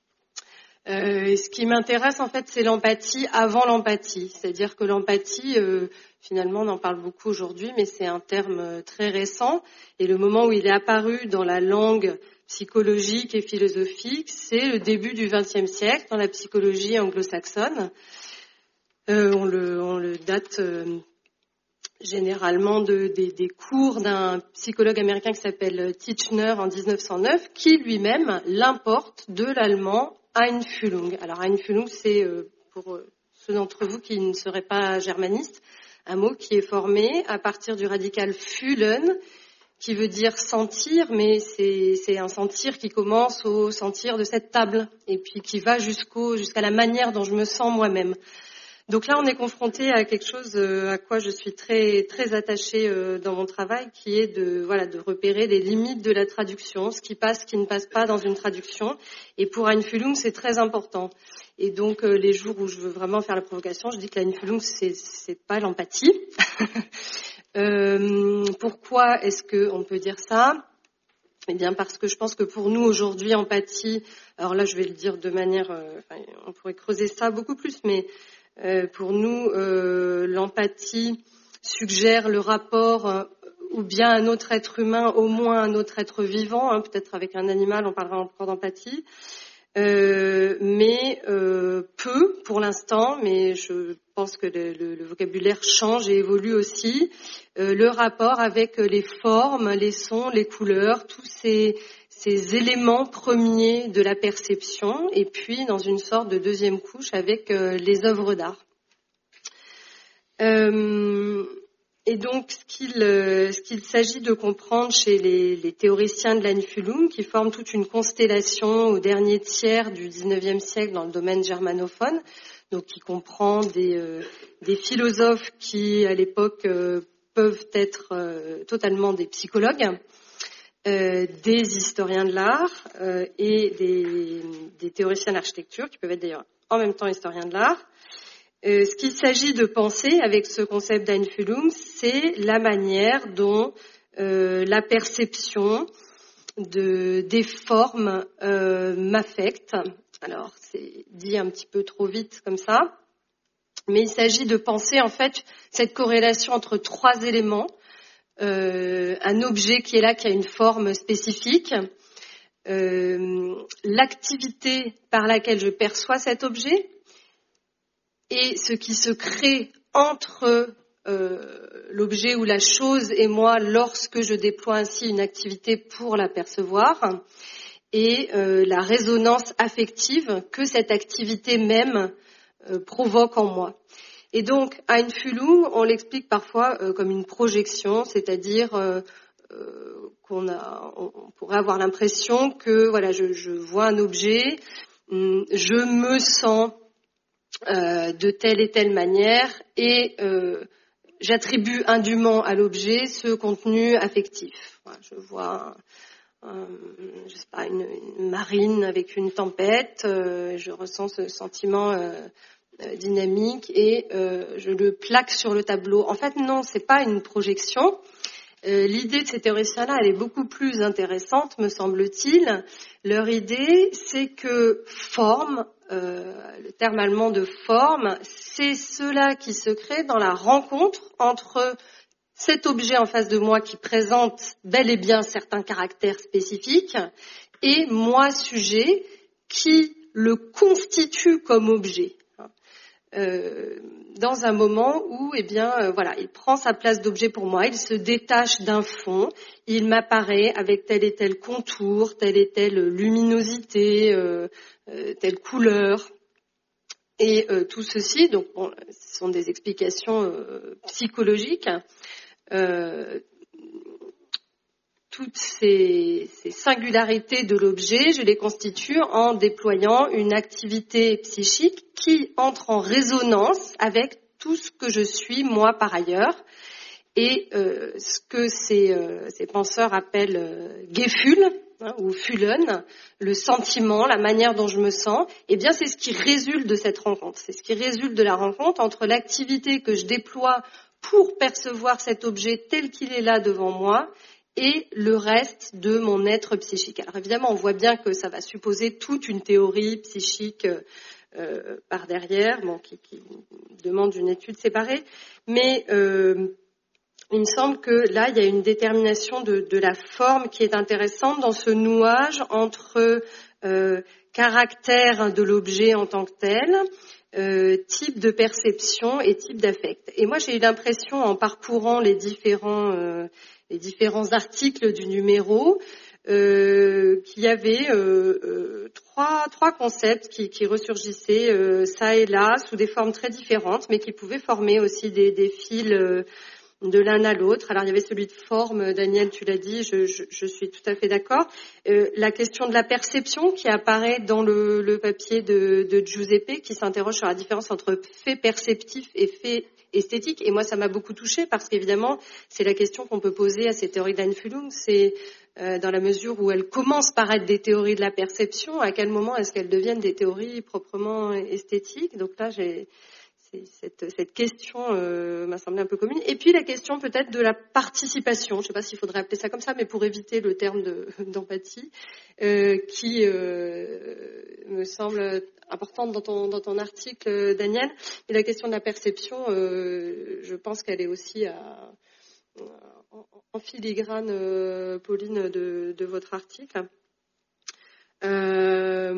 Euh, ce qui m'intéresse, en fait, c'est l'empathie avant l'empathie. C'est-à-dire que l'empathie, euh, finalement, on en parle beaucoup aujourd'hui, mais c'est un terme très récent. Et le moment où il est apparu dans la langue psychologique et philosophique, c'est le début du vingtième siècle, dans la psychologie anglo-saxonne. Euh, on, le, on le date euh, généralement de, des, des cours d'un psychologue américain qui s'appelle Titchener en dix-neuf cent neuf, qui lui-même l'importe de l'allemand Einfühlung. Alors Einfühlung, c'est, euh, pour ceux d'entre vous qui ne seraient pas germanistes, un mot qui est formé à partir du radical fühlen, qui veut dire sentir, mais c'est, c'est un sentir qui commence au sentir de cette table, et puis qui va jusqu'au, jusqu'à la manière dont je me sens moi-même. Donc là, on est confronté à quelque chose à quoi je suis très très attachée dans mon travail, qui est de voilà de repérer les limites de la traduction, ce qui passe, ce qui ne passe pas dans une traduction. Et pour Einfühlung, c'est très important. Et donc les jours où je veux vraiment faire la provocation, je dis que l'Einfühlung, c'est c'est pas l'empathie. euh, pourquoi est-ce que on peut dire ça? Eh bien, parce que je pense que pour nous aujourd'hui, empathie. Alors là, je vais le dire de manière, euh, enfin, on pourrait creuser ça beaucoup plus, mais Euh, pour nous, euh, l'empathie suggère le rapport euh, ou bien un autre être humain, au moins un autre être vivant, hein, peut-être avec un animal, on parlera encore d'empathie, euh, mais euh, peu pour l'instant, mais je pense que le, le, le vocabulaire change et évolue aussi, euh, le rapport avec les formes, les sons, les couleurs, tous ces... ces éléments premiers de la perception, et puis dans une sorte de deuxième couche avec euh, les œuvres d'art. Euh, et donc, ce qu'il, euh, ce qu'il s'agit de comprendre chez les, les théoriciens de l'Einfühlung, qui forment toute une constellation au dernier tiers du dix-neuvième siècle dans le domaine germanophone, donc qui comprend des, euh, des philosophes qui, à l'époque, euh, peuvent être euh, totalement des psychologues, Euh, des historiens de l'art euh, et des, des théoriciens d'architecture, qui peuvent être d'ailleurs en même temps historiens de l'art, Euh, ce qu'il s'agit de penser avec ce concept d'Einfühlung, c'est la manière dont euh, la perception de, des formes euh, m'affecte. Alors, c'est dit un petit peu trop vite comme ça, mais il s'agit de penser en fait cette corrélation entre trois éléments. Euh, un objet qui est là, qui a une forme spécifique, euh, l'activité par laquelle je perçois cet objet et ce qui se crée entre euh, l'objet ou la chose et moi lorsque je déploie ainsi une activité pour la percevoir, et euh, la résonance affective que cette activité même euh, provoque en moi. Et donc, Einfühlung, on l'explique parfois euh, comme une projection, c'est-à-dire euh, euh, qu'on a, on pourrait avoir l'impression que voilà, je, je vois un objet, je me sens euh, de telle et telle manière et euh, j'attribue indûment à l'objet ce contenu affectif. Voilà, je vois un, un, je sais pas, une, une marine avec une tempête, euh, je ressens ce sentiment euh, dynamique et euh, je le plaque sur le tableau. En fait, non, c'est pas une projection. Euh, l'idée de ces théoriciens-là, elle est beaucoup plus intéressante, me semble-t-il. Leur idée, c'est que forme, euh, le terme allemand de forme, c'est cela qui se crée dans la rencontre entre cet objet en face de moi qui présente bel et bien certains caractères spécifiques et moi, sujet, qui le constitue comme objet. Euh, dans un moment où, eh bien, euh, voilà, il prend sa place d'objet pour moi, il se détache d'un fond, il m'apparaît avec tel et tel contour, telle et telle luminosité, euh, euh, telle couleur, et euh, tout ceci, donc, bon, ce sont des explications euh, psychologiques. Euh, toutes ces, ces singularités de l'objet, je les constitue en déployant une activité psychique qui entre en résonance avec tout ce que je suis, moi, par ailleurs. Et euh, ce que ces, euh, ces penseurs appellent euh, Gefühl, hein, ou Fühlen, le sentiment, la manière dont je me sens, eh bien, c'est ce qui résulte de cette rencontre. C'est ce qui résulte de la rencontre entre l'activité que je déploie pour percevoir cet objet tel qu'il est là devant moi et le reste de mon être psychique. Alors évidemment, on voit bien que ça va supposer toute une théorie psychique euh, par derrière, bon, qui, qui demande une étude séparée, mais euh, il me semble que là, il y a une détermination de, de la forme qui est intéressante dans ce nouage entre euh, caractère de l'objet en tant que tel, euh, type de perception et type d'affect. Et moi, j'ai eu l'impression, en parcourant les différents euh, les différents articles du numéro, euh, qu'il y avait euh, euh, trois, trois concepts qui, qui ressurgissaient euh, ça et là, sous des formes très différentes, mais qui pouvaient former aussi des, des fils euh, de l'un à l'autre. Alors il y avait celui de forme, Daniel, tu l'as dit, je, je, je suis tout à fait d'accord. Euh, la question de la perception qui apparaît dans le, le papier de, de Giuseppe, qui s'interroge sur la différence entre fait perceptif et fait esthétique. Et moi, ça m'a beaucoup touchée parce qu'évidemment, c'est la question qu'on peut poser à ces théories d'Einfühlung. C'est euh, dans la mesure où elles commencent par être des théories de la perception, à quel moment est-ce qu'elles deviennent des théories proprement esthétiques? Donc là, j'ai cette, cette question euh, m'a semblé un peu commune. Et puis la question peut-être de la participation. Je ne sais pas s'il faudrait appeler ça comme ça, mais pour éviter le terme de, d'empathie, euh, qui euh, me semble importante dans ton, dans ton article, Daniel. Et la question de la perception, euh, je pense qu'elle est aussi à, en, en filigrane, euh, Pauline, de, de votre article. Euh,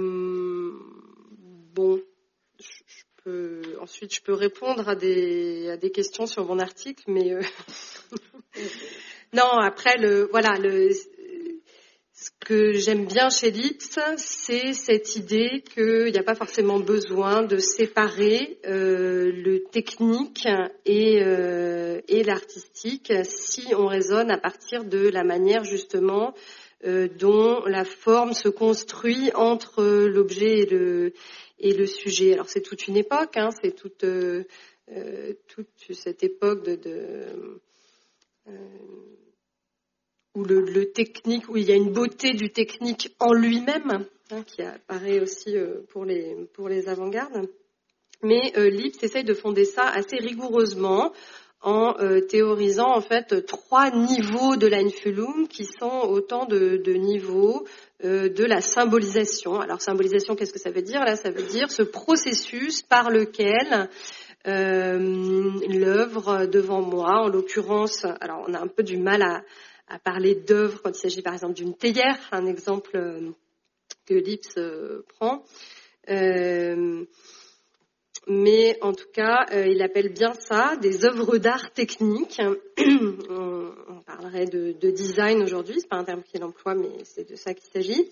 bon, je, je peux, ensuite je peux répondre à des, à des questions sur mon article, mais euh, non, après, le, voilà, le... Ce que j'aime bien chez Liszt, c'est cette idée qu'il n'y a pas forcément besoin de séparer euh, le technique et, euh, et l'artistique si on raisonne à partir de la manière justement euh, dont la forme se construit entre l'objet et le, et le sujet. Alors c'est toute une époque, hein, c'est toute, euh, toute cette époque de... de euh, où le, le technique, où il y a une beauté du technique en lui-même, hein, qui apparaît aussi euh, pour les pour les avant-gardes. Mais euh, Lipps essaye de fonder ça assez rigoureusement en euh, théorisant en fait trois niveaux de l'Einfühlung qui sont autant de, de niveaux euh, de la symbolisation. Alors symbolisation, qu'est-ce que ça veut dire? Là, ça veut dire ce processus par lequel euh, l'œuvre devant moi, en l'occurrence, alors on a un peu du mal à, à parler d'œuvre quand il s'agit par exemple d'une théière, un exemple euh, que Lipps euh, prend. Euh, Mais en tout cas, euh, il appelle bien ça des œuvres d'art techniques. on, on parlerait de, de design aujourd'hui, c'est pas un terme qu'il emploie, mais c'est de ça qu'il s'agit.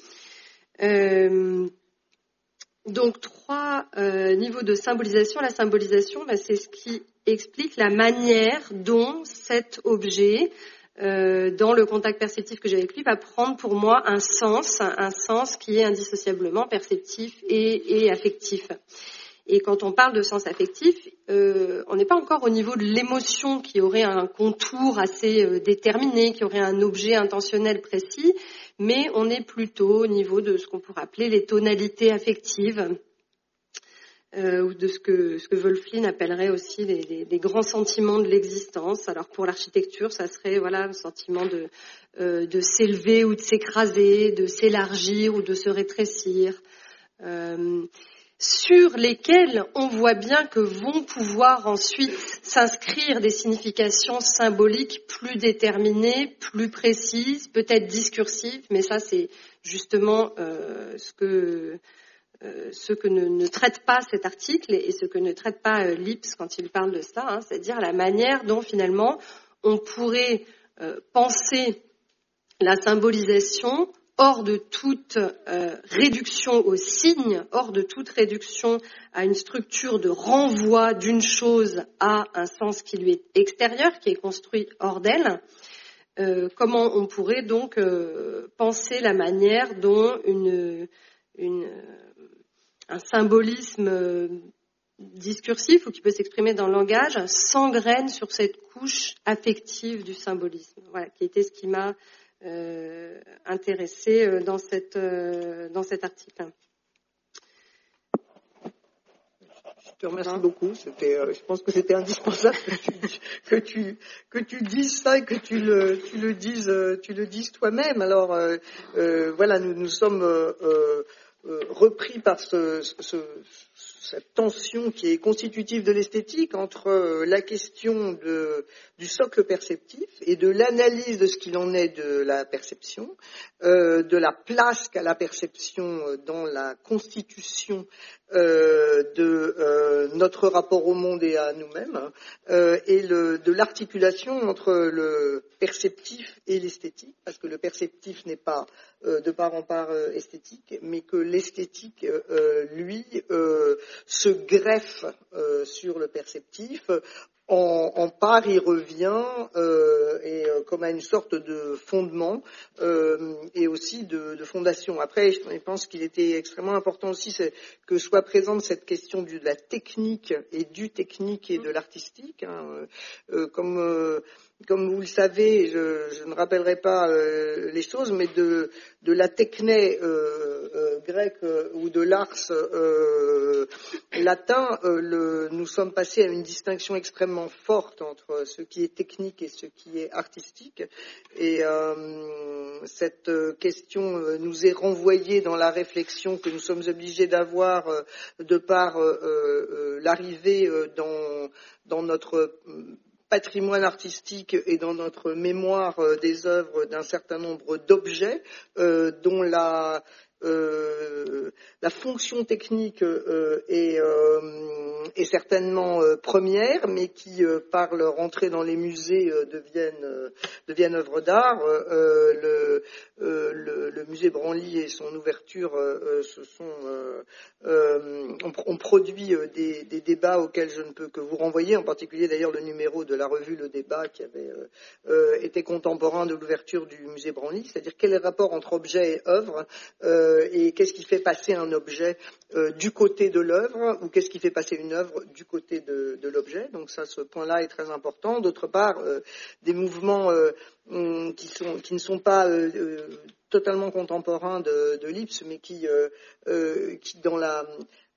Euh, donc trois euh, niveaux de symbolisation. La symbolisation, bah, c'est ce qui explique la manière dont cet objet, euh, dans le contact perceptif que j'ai avec lui, va prendre pour moi un sens, un sens qui est indissociablement perceptif et, et affectif. Et quand on parle de sens affectif, euh, on n'est pas encore au niveau de l'émotion qui aurait un contour assez euh, déterminé, qui aurait un objet intentionnel précis, mais on est plutôt au niveau de ce qu'on pourrait appeler les tonalités affectives, euh, ou de ce que, ce que Wölfflin appellerait aussi les, les, les grands sentiments de l'existence. Alors pour l'architecture, ça serait voilà le sentiment de, euh, de s'élever ou de s'écraser, de s'élargir ou de se rétrécir. Euh, sur lesquels on voit bien que vont pouvoir ensuite s'inscrire des significations symboliques plus déterminées, plus précises, peut-être discursives, mais ça c'est justement euh, ce que, euh, ce que ne, ne traite pas cet article et ce que ne traite pas euh, Lipps quand il parle de ça, hein, c'est-à-dire la manière dont finalement on pourrait euh, penser la symbolisation hors de toute euh, réduction au signe, hors de toute réduction à une structure de renvoi d'une chose à un sens qui lui est extérieur, qui est construit hors d'elle. Euh, comment on pourrait donc euh, penser la manière dont une, une, un symbolisme discursif ou qui peut s'exprimer dans le langage s'engraine sur cette couche affective du symbolisme. Voilà, qui était ce qui m'a Euh, intéressé euh, dans, cette, euh, dans cet article. Je te remercie beaucoup. C'était, euh, je pense que c'était indispensable que tu, que tu, que tu dises ça et que tu le, tu le dises, tu le dises toi-même. Alors euh, euh, voilà, nous nous sommes euh, euh, repris par ce, ce, cette tension qui est constitutive de l'esthétique entre la question de, du socle perceptif et de l'analyse de ce qu'il en est de la perception, euh, de la place qu'a la perception dans la constitution euh, de euh, notre rapport au monde et à nous-mêmes, euh, et le, de l'articulation entre le perceptif et l'esthétique, parce que le perceptif n'est pas euh, de part en part euh, esthétique, mais que l'esthétique, euh, lui, euh, se greffe euh, sur le perceptif. En, en part, il revient euh, et euh, comme à une sorte de fondement euh, et aussi de, de fondation. Après, je pense qu'il était extrêmement important aussi c'est que soit présente cette question du, de la technique et du technique et de l'artistique. Hein, euh, comme euh, Comme vous le savez, je, je ne rappellerai pas euh, les choses, mais de, de la techné euh, euh, grecque euh, ou de l'ars euh, latin, euh, le, nous sommes passés à une distinction extrêmement forte entre ce qui est technique et ce qui est artistique. Et euh, cette question nous est renvoyée dans la réflexion que nous sommes obligés d'avoir euh, de par euh, euh, l'arrivée euh, dans, dans notre patrimoine artistique et dans notre mémoire euh, des œuvres d'un certain nombre d'objets euh, dont la, euh, la fonction technique euh, est, euh, est certainement euh, première, mais qui, euh, par leur entrée dans les musées, euh, deviennent, euh, deviennent œuvres d'art. Euh, le, euh, le, le musée Branly et son ouverture euh, se sont, euh, euh, ont, ont produit euh, des, des débats auxquels je ne peux que vous renvoyer, en particulier d'ailleurs le numéro de la revue Le Débat qui avait euh, euh, été contemporain de l'ouverture du musée Branly, c'est-à-dire quel est le rapport entre objet et œuvre, euh, et qu'est-ce qui fait passer un objet euh, du côté de l'œuvre, ou qu'est-ce qui fait passer une œuvre du côté de, de l'objet. Donc ça, ce point-là est très important. D'autre part, euh, des mouvements euh, qui, sont, qui ne sont pas euh, euh, totalement contemporains de, de Lipps, mais qui, euh, euh, qui dans la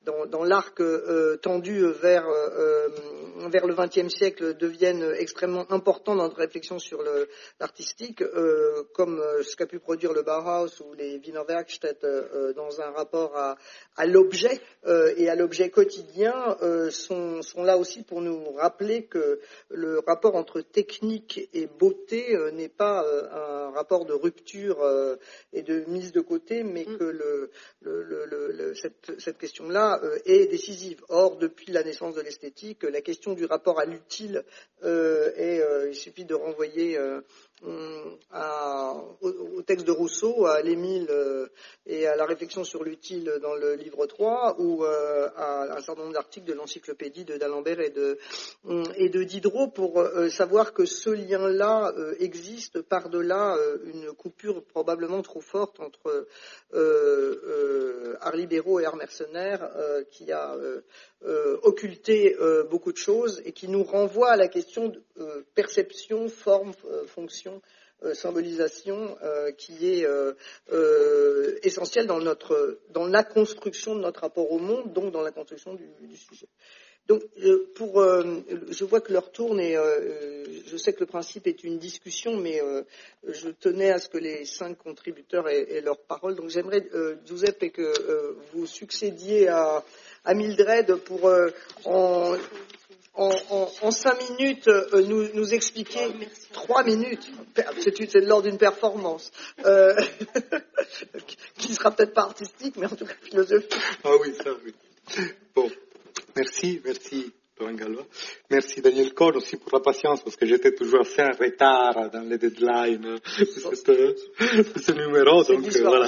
dans, dans l'arc euh, tendu vers, euh, vers le vingtième siècle deviennent extrêmement importants dans notre réflexion sur le, l'artistique, euh, comme euh, ce qu'a pu produire le Bauhaus ou les Wiener Werkstätte euh, dans un rapport à, à l'objet euh, et à l'objet quotidien, euh, sont, sont là aussi pour nous rappeler que le rapport entre technique et beauté euh, n'est pas euh, un rapport de rupture euh, et de mise de côté, mais que le, le, le, le, cette, cette question-là euh, est décisive. Or, depuis la naissance de l'esthétique, la question du rapport à l'utile euh, est, euh, il suffit de renvoyer euh, à, au, au texte de Rousseau, à l'Émile euh, et à la réflexion sur l'utile dans le livre trois, ou euh, à un certain nombre d'articles de l'encyclopédie de d'Alembert et de, et de Diderot, pour euh, savoir que ce lien-là euh, existe par-delà euh, une coupure probablement trop forte entre euh, euh, art libéraux et art mercenaires euh, qui a euh, euh, occulté euh, beaucoup de choses et qui nous renvoie à la question de euh, perception, forme, euh, fonction, euh, symbolisation euh, qui est euh, euh, essentielle dans notre dans la construction de notre rapport au monde, donc dans la construction du, du sujet. Donc, pour, euh, je vois que l'heure tourne et euh, je sais que le principe est une discussion, mais euh, je tenais à ce que les cinq contributeurs aient, aient leur parole. Donc, j'aimerais, euh, Giuseppe, que euh, vous succédiez à, à Mildred pour, euh, en, en, en, en cinq minutes, euh, nous, nous expliquer trois minutes. C'est, c'est lors d'une performance euh, qui sera peut-être pas artistique, mais en tout cas philosophique. Ah oui, ça, oui. Bon. Merci, merci Laurent Gallois. Merci Daniel Cohn aussi pour la patience, parce que j'étais toujours assez en retard dans les deadlines de, cette, de ce numéro. Donc, euh, voilà.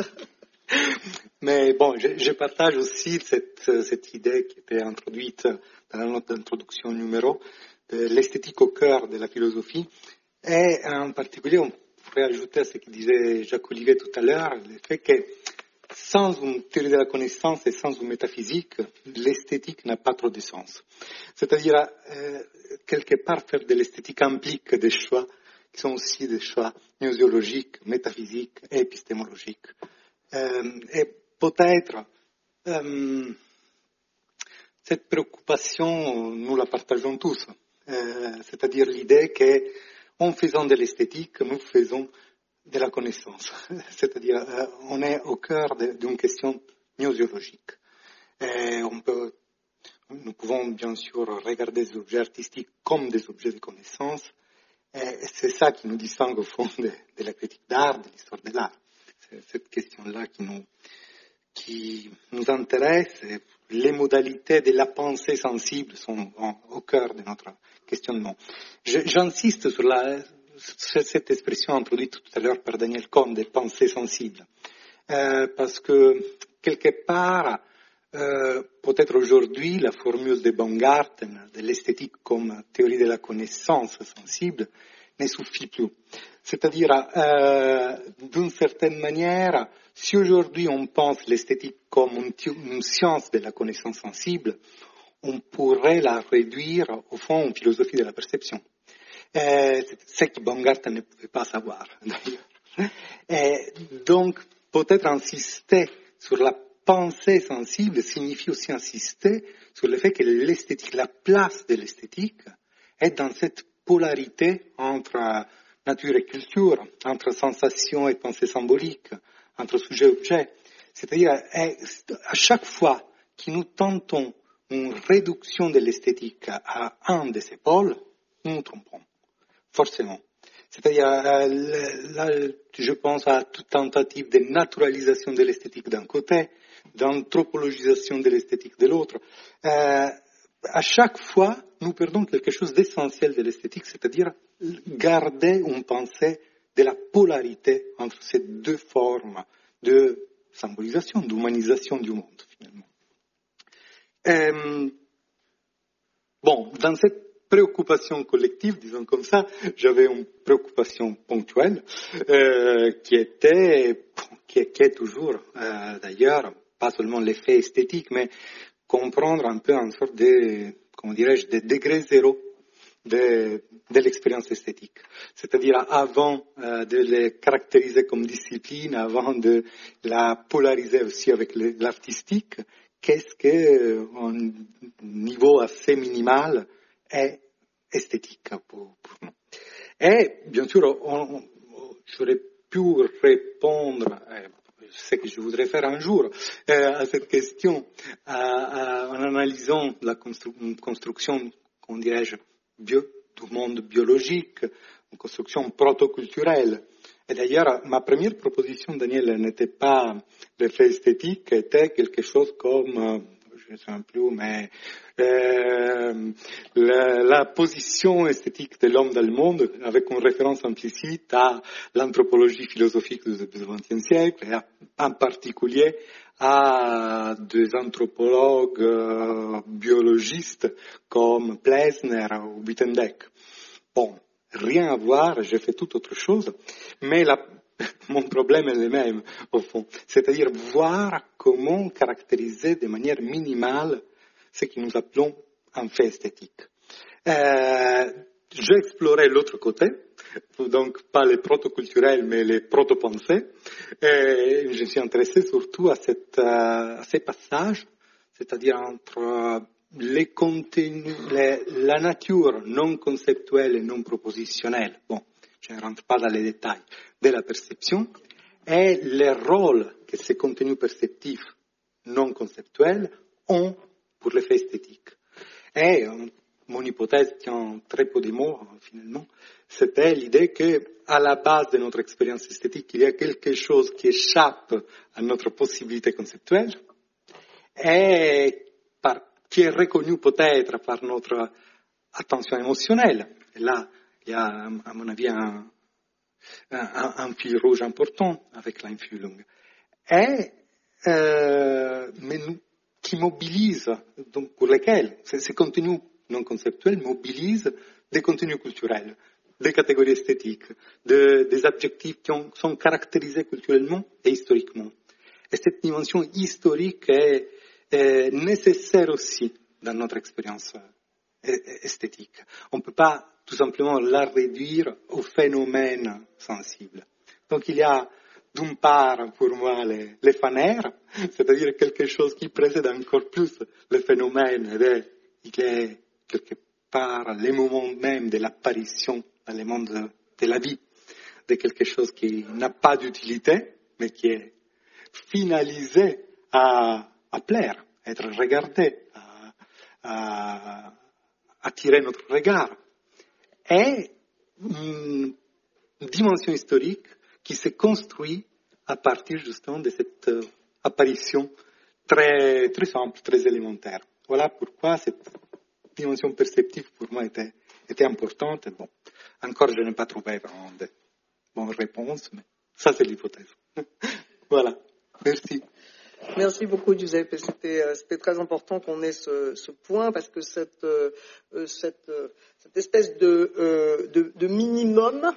Mais bon, je, je partage aussi cette, cette idée qui était introduite dans notre introduction numéro, de l'esthétique au cœur de la philosophie. Et en particulier, on pourrait ajouter à ce que disait Jacques Olivet tout à l'heure, le fait que sans une théorie de la connaissance et sans une métaphysique, l'esthétique n'a pas trop de sens. C'est-à-dire, euh, quelque part, faire de l'esthétique implique des choix qui sont aussi des choix gnoséologiques, métaphysiques et épistémologiques. Euh, et peut-être, euh, cette préoccupation, nous la partageons tous. Euh, c'est-à-dire l'idée qu'en faisant de l'esthétique, nous faisons de la connaissance, c'est-à-dire euh, on est au cœur de, d'une question gnoséologique. Et on peut, nous pouvons bien sûr regarder les objets artistiques comme des objets de connaissance, et c'est ça qui nous distingue au fond de, de la critique d'art, de l'histoire de l'art. C'est cette question-là qui nous, qui nous intéresse, et les modalités de la pensée sensible sont en, au cœur de notre questionnement. Je, j'insiste sur la cette expression introduite tout à l'heure par Daniel Cohn, des pensées sensibles. Euh, parce que, quelque part, euh, peut-être aujourd'hui, la formule de Baumgarten, de l'esthétique comme théorie de la connaissance sensible, ne suffit plus. C'est-à-dire, euh, d'une certaine manière, si aujourd'hui on pense l'esthétique comme une, une science de la connaissance sensible, on pourrait la réduire, au fond, en philosophie de la perception. Euh, c'est ce que Baumgarten ne pouvait pas savoir, d'ailleurs. Et donc, peut-être insister sur la pensée sensible signifie aussi insister sur le fait que l'esthétique, la place de l'esthétique, est dans cette polarité entre nature et culture, entre sensation et pensée symbolique, entre sujet et objet. C'est-à-dire, à chaque fois que nous tentons une réduction de l'esthétique à un de ces pôles, nous nous trompons. Forcément. C'est-à-dire, euh, là, je pense à toute tentative de naturalisation de l'esthétique d'un côté, d'anthropologisation de l'esthétique de l'autre. Euh, à chaque fois, nous perdons quelque chose d'essentiel de l'esthétique, c'est-à-dire garder une pensée de la polarité entre ces deux formes de symbolisation, d'humanisation du monde, finalement. Euh, bon, dans cette préoccupation collective, disons comme ça, j'avais une préoccupation ponctuelle euh, qui était, qui, qui est toujours euh, d'ailleurs, pas seulement l'effet esthétique, mais comprendre un peu en sorte de, comment dirais-je, de degré zéro de, de l'expérience esthétique. C'est-à-dire avant euh, de les caractériser comme discipline, avant de la polariser aussi avec le, l'artistique, qu'est-ce qu'un niveau assez minimal est esthétique pour, pour nous. Et bien sûr, on, on, j'aurais pu répondre, euh, ce que je voudrais faire un jour, euh, à cette question à, à, en analysant la constru- une construction, comment dirais-je, bio, du monde biologique, une construction protoculturelle. Et d'ailleurs, ma première proposition, Daniel, n'était pas l'effet esthétique, était quelque chose comme, je ne sais plus, mais euh, la, la position esthétique de l'homme dans le monde, avec une référence implicite à l'anthropologie philosophique du vingtième siècle, et à, en particulier à des anthropologues euh, biologistes comme Plessner ou Buitendek. Bon, rien à voir, j'ai fait tout autre chose, mais la, mon problème est le même, au fond. C'est-à-dire voir comment caractériser de manière minimale ce que nous appelons un fait esthétique. Euh, j'ai exploré l'autre côté, donc pas les protoculturels, mais les protopensées, et je me suis intéressé surtout à, cette, à ces passages, c'est-à-dire entre les contenus, les, la nature non conceptuelle et non propositionnelle, bon, je ne rentre pas dans les détails, de la perception, et le rôle que ces contenus perceptifs non conceptuels ont pour l'effet esthétique. Et mon hypothèse tient très peu de mots, finalement, c'était l'idée qu'à la base de notre expérience esthétique, il y a quelque chose qui échappe à notre possibilité conceptuelle et par, qui est reconnu peut-être par notre attention émotionnelle. Et là, il y a, à mon avis, un, un, un fil rouge important avec l'Einfühlung. Et, euh, mais nous, qui mobilise, donc pour lesquels ces, ces contenus non conceptuels mobilisent des contenus culturels, des catégories esthétiques, de, des objectifs qui ont, sont caractérisés culturellement et historiquement. Et cette dimension historique est, est nécessaire aussi dans notre expérience esthétique. On ne peut pas tout simplement la réduire au phénomène sensible. Donc il y a d'une part pour moi les, les fanères, c'est-à-dire quelque chose qui précède encore plus le phénomène, et il est quelque part le moment même de l'apparition dans le monde de, de la vie, de quelque chose qui n'a pas d'utilité, mais qui est finalisé à, à plaire, à être regardé, à, à attirer notre regard. Et une dimension historique qui se construit à partir justement de cette euh, apparition très, très simple, très élémentaire. Voilà pourquoi cette dimension perceptive pour moi était, était importante. Bon, encore je n'ai pas trouvé vraiment de bonnes réponses, mais ça c'est l'hypothèse. Voilà, merci. Merci beaucoup, Giuseppe. C'était, c'était très important qu'on ait ce, ce point parce que cette, euh, cette, euh, cette espèce de, euh, de, de minimum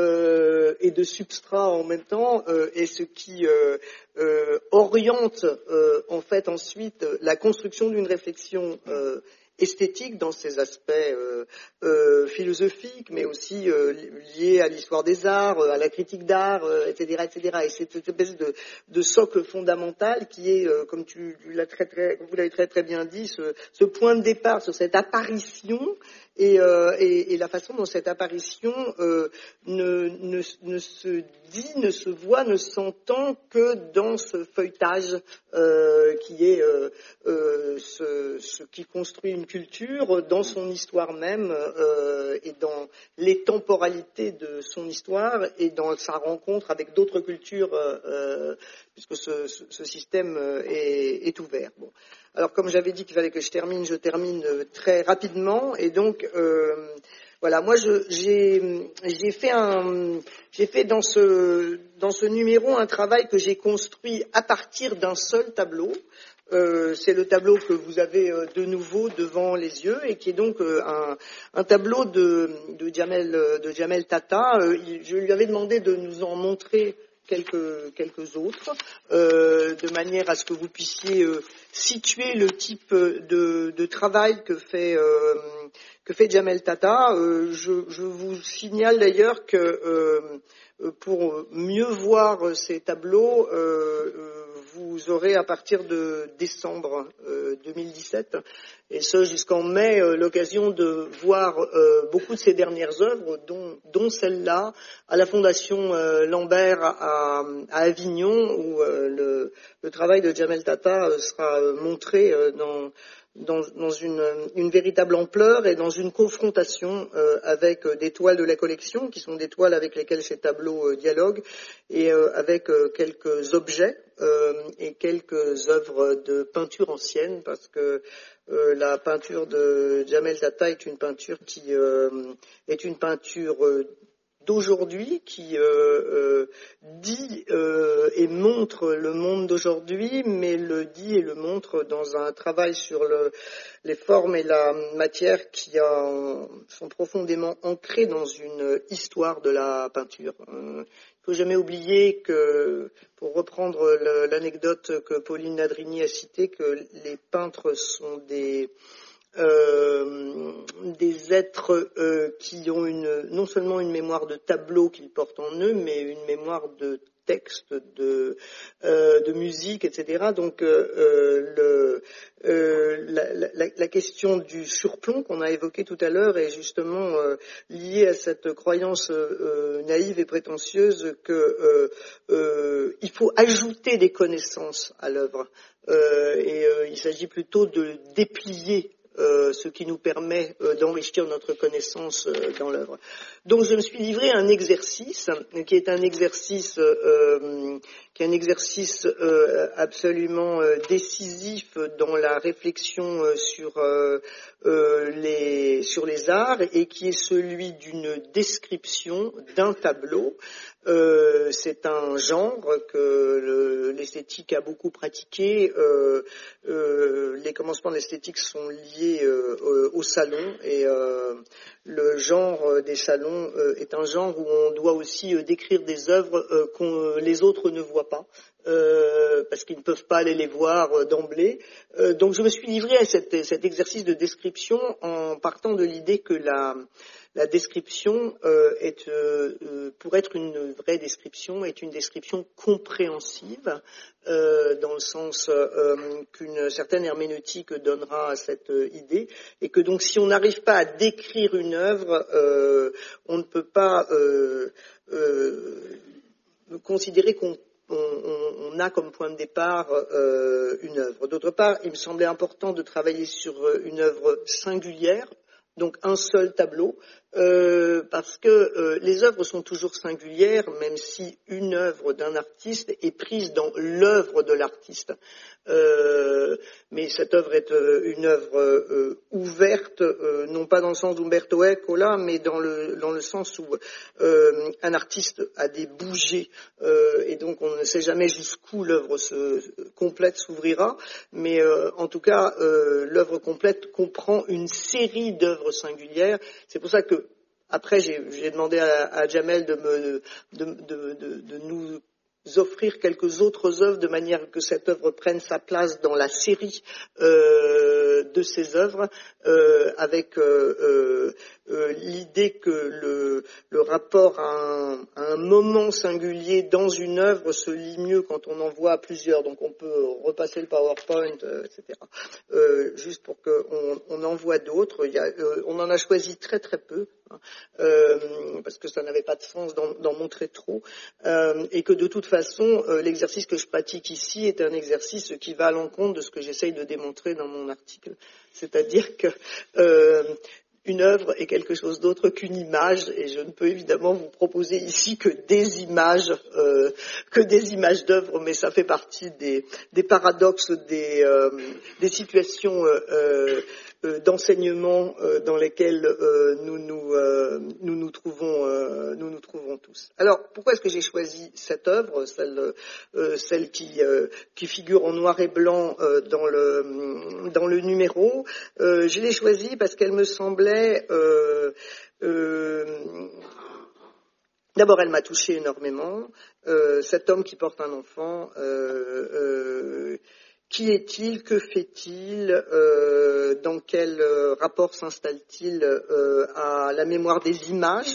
euh, et de substrat en même temps euh, est ce qui euh, euh, oriente euh, en fait ensuite la construction d'une réflexion euh, esthétique dans ses aspects euh, euh, philosophiques, mais aussi euh, liés à l'histoire des arts, à la critique d'art, euh, et cetera, et cetera. Et c'est cette espèce de, de socle fondamental qui est, euh, comme tu, tu l'as très, très, vous l'avez très très bien dit, ce, ce point de départ sur cette apparition et, euh, et, et la façon dont cette apparition euh, ne, ne, ne se dit, ne se voit, ne s'entend que dans ce feuilletage euh, qui est euh, euh, ce, ce qui construit une culture dans son histoire même euh, et dans les temporalités de son histoire et dans sa rencontre avec d'autres cultures euh, puisque ce, ce, ce système est, est ouvert. Bon. Alors comme j'avais dit qu'il fallait que je termine, je termine très rapidement et donc euh, voilà, moi je, j'ai, j'ai fait un, j'ai fait dans ce, dans ce numéro un travail que j'ai construit à partir d'un seul tableau. Euh, c'est le tableau que vous avez euh, de nouveau devant les yeux et qui est donc euh, un, un tableau de, de, Jamel, de Jamel Tata. Euh, il, je lui avais demandé de nous en montrer quelques, quelques autres, euh, de manière à ce que vous puissiez euh, situer le type de, de travail que fait, euh, que fait Jamel Tata. Euh, je, je vous signale d'ailleurs que euh, pour mieux voir ces tableaux, euh, vous aurez à partir de décembre euh, deux mille dix-sept, et ce jusqu'en mai, euh, l'occasion de voir euh, beaucoup de ces dernières œuvres, dont, dont celle-là, à la Fondation euh, Lambert à, à Avignon, où euh, le, le travail de Jamel Tata euh, sera euh, montré euh, dans... Dans, dans une, une véritable ampleur et dans une confrontation euh, avec euh, des toiles de la collection, qui sont des toiles avec lesquelles ces tableaux euh, dialoguent, et euh, avec euh, quelques objets euh, et quelques œuvres de peinture ancienne, parce que euh, la peinture de Jamel Tata est une peinture qui euh, est une peinture euh, d'aujourd'hui, qui euh, euh, dit euh, et montre le monde d'aujourd'hui, mais le dit et le montre dans un travail sur le, les formes et la matière qui a, sont profondément ancrés dans une histoire de la peinture. Il ne faut jamais oublier que, pour reprendre le, l'anecdote que Pauline Nadrini a citée, que les peintres sont des... Euh, des êtres euh, qui ont une, non seulement une mémoire de tableau qu'ils portent en eux, mais une mémoire de texte, de, euh, de musique, et cetera. Donc euh, le, euh, la, la, la question du surplomb qu'on a évoqué tout à l'heure est justement euh, liée à cette croyance euh, naïve et prétentieuse que euh, euh, il faut ajouter des connaissances à l'œuvre. Euh, et euh, il s'agit plutôt de déplier Euh, ce qui nous permet euh, d'enrichir notre connaissance euh, dans l'œuvre. Donc je me suis livré à un exercice qui est un exercice euh, qui est un exercice euh, absolument euh, décisif dans la réflexion euh, sur euh, euh, les sur les arts, et qui est celui d'une description d'un tableau. Euh, c'est un genre que le, l'esthétique a beaucoup pratiqué. Euh, euh, les commencements de l'esthétique sont liés euh, au salon, et euh, le genre des salons euh, est un genre où on doit aussi euh, décrire des œuvres euh, que les autres ne voient pas. Euh, parce qu'ils ne peuvent pas aller les voir euh, d'emblée. Euh, donc je me suis livré à cette, cet exercice de description en partant de l'idée que la, la description euh, est, euh, pour être une vraie description, est une description compréhensive, euh, dans le sens euh, qu'une certaine herméneutique donnera à cette euh, idée, et que donc si on n'arrive pas à décrire une œuvre, euh, on ne peut pas euh, euh, considérer qu'on On, on, on a comme point de départ euh, une œuvre. D'autre part, il me semblait important de travailler sur une œuvre singulière, donc un seul tableau, euh, parce que euh, les œuvres sont toujours singulières, même si une œuvre d'un artiste est prise dans l'œuvre de l'artiste. Euh, mais cette œuvre est euh, une œuvre euh, ouverte, euh, non pas dans le sens d'Umberto Eco là, mais dans le, dans le sens où euh, un artiste a des bougées, euh, et donc on ne sait jamais jusqu'où l'œuvre se, complète s'ouvrira, mais euh, en tout cas euh, l'œuvre complète comprend une série d'œuvres singulières. C'est pour ça que après j'ai, j'ai demandé à, à Jamel de, me, de, de, de, de nous offrir quelques autres œuvres de manière que cette œuvre prenne sa place dans la série euh, de ces œuvres, euh, avec euh, euh, euh, l'idée que le, le rapport à un, à un moment singulier dans une œuvre se lit mieux quand on en voit plusieurs. Donc on peut repasser le PowerPoint, euh, et cetera. Euh, juste pour qu'on on en voit d'autres. Il y a, euh, on en a choisi très très peu, hein, euh, parce que ça n'avait pas de sens d'en, d'en montrer trop, euh, et que de toute façon, euh, l'exercice que je pratique ici est un exercice qui va à l'encontre de ce que j'essaye de démontrer dans mon article. C'est-à-dire que euh, une œuvre est quelque chose d'autre qu'une image, et je ne peux évidemment vous proposer ici que des images, euh, que des images d'œuvres, mais ça fait partie des, des paradoxes, des, euh, des situations euh, euh, d'enseignement euh, dans lesquelles euh, nous nous, euh, nous nous trouvons, euh, nous nous trouvons tous. Alors, pourquoi est-ce que j'ai choisi cette œuvre, celle, euh, celle qui, euh, qui figure en noir et blanc euh, dans le, dans le numéro? euh, Je l'ai choisie parce qu'elle me semblait Euh, euh, d'abord, elle m'a touché énormément. Euh, cet homme qui porte un enfant, euh, euh, qui est-il? Que fait-il? euh, Dans quel rapport s'installe-t-il euh, à la mémoire des images que